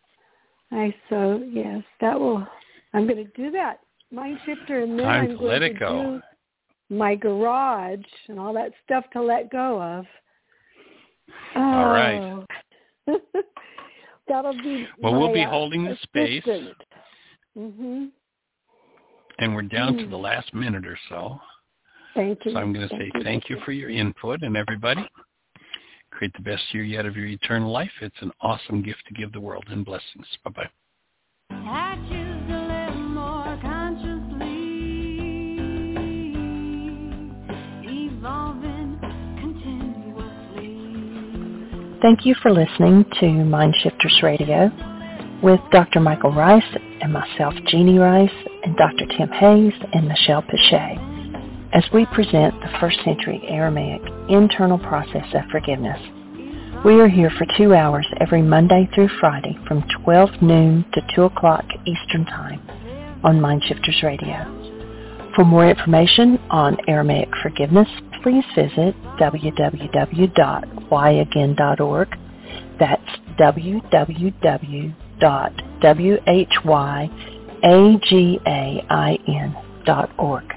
Yes, I'm going to do that mind shifter, and then I'm going to do my garage and all that stuff to let go of. Oh. All right. That'll be we'll be holding the space. Mm-hmm. And we're down to the last minute or so. Thank you. So I'm going to say thank you for your input, and everybody, create the best year yet of your eternal life. It's an awesome gift to give the world, and blessings. Bye-bye. I choose to live more consciously, evolving continuously. Thank you for listening to Mind Shifters Radio with Dr. Michael Rice and myself, Jeannie Rice, and Dr. Tim Hayes and Michelle Pichet, as we present the first century Aramaic internal process of forgiveness. We are here for 2 hours every Monday through Friday from 12 noon to 2 o'clock Eastern Time on Mind Shifters Radio. For more information on Aramaic forgiveness, please visit www.whyagain.org. That's www.whyagain.org.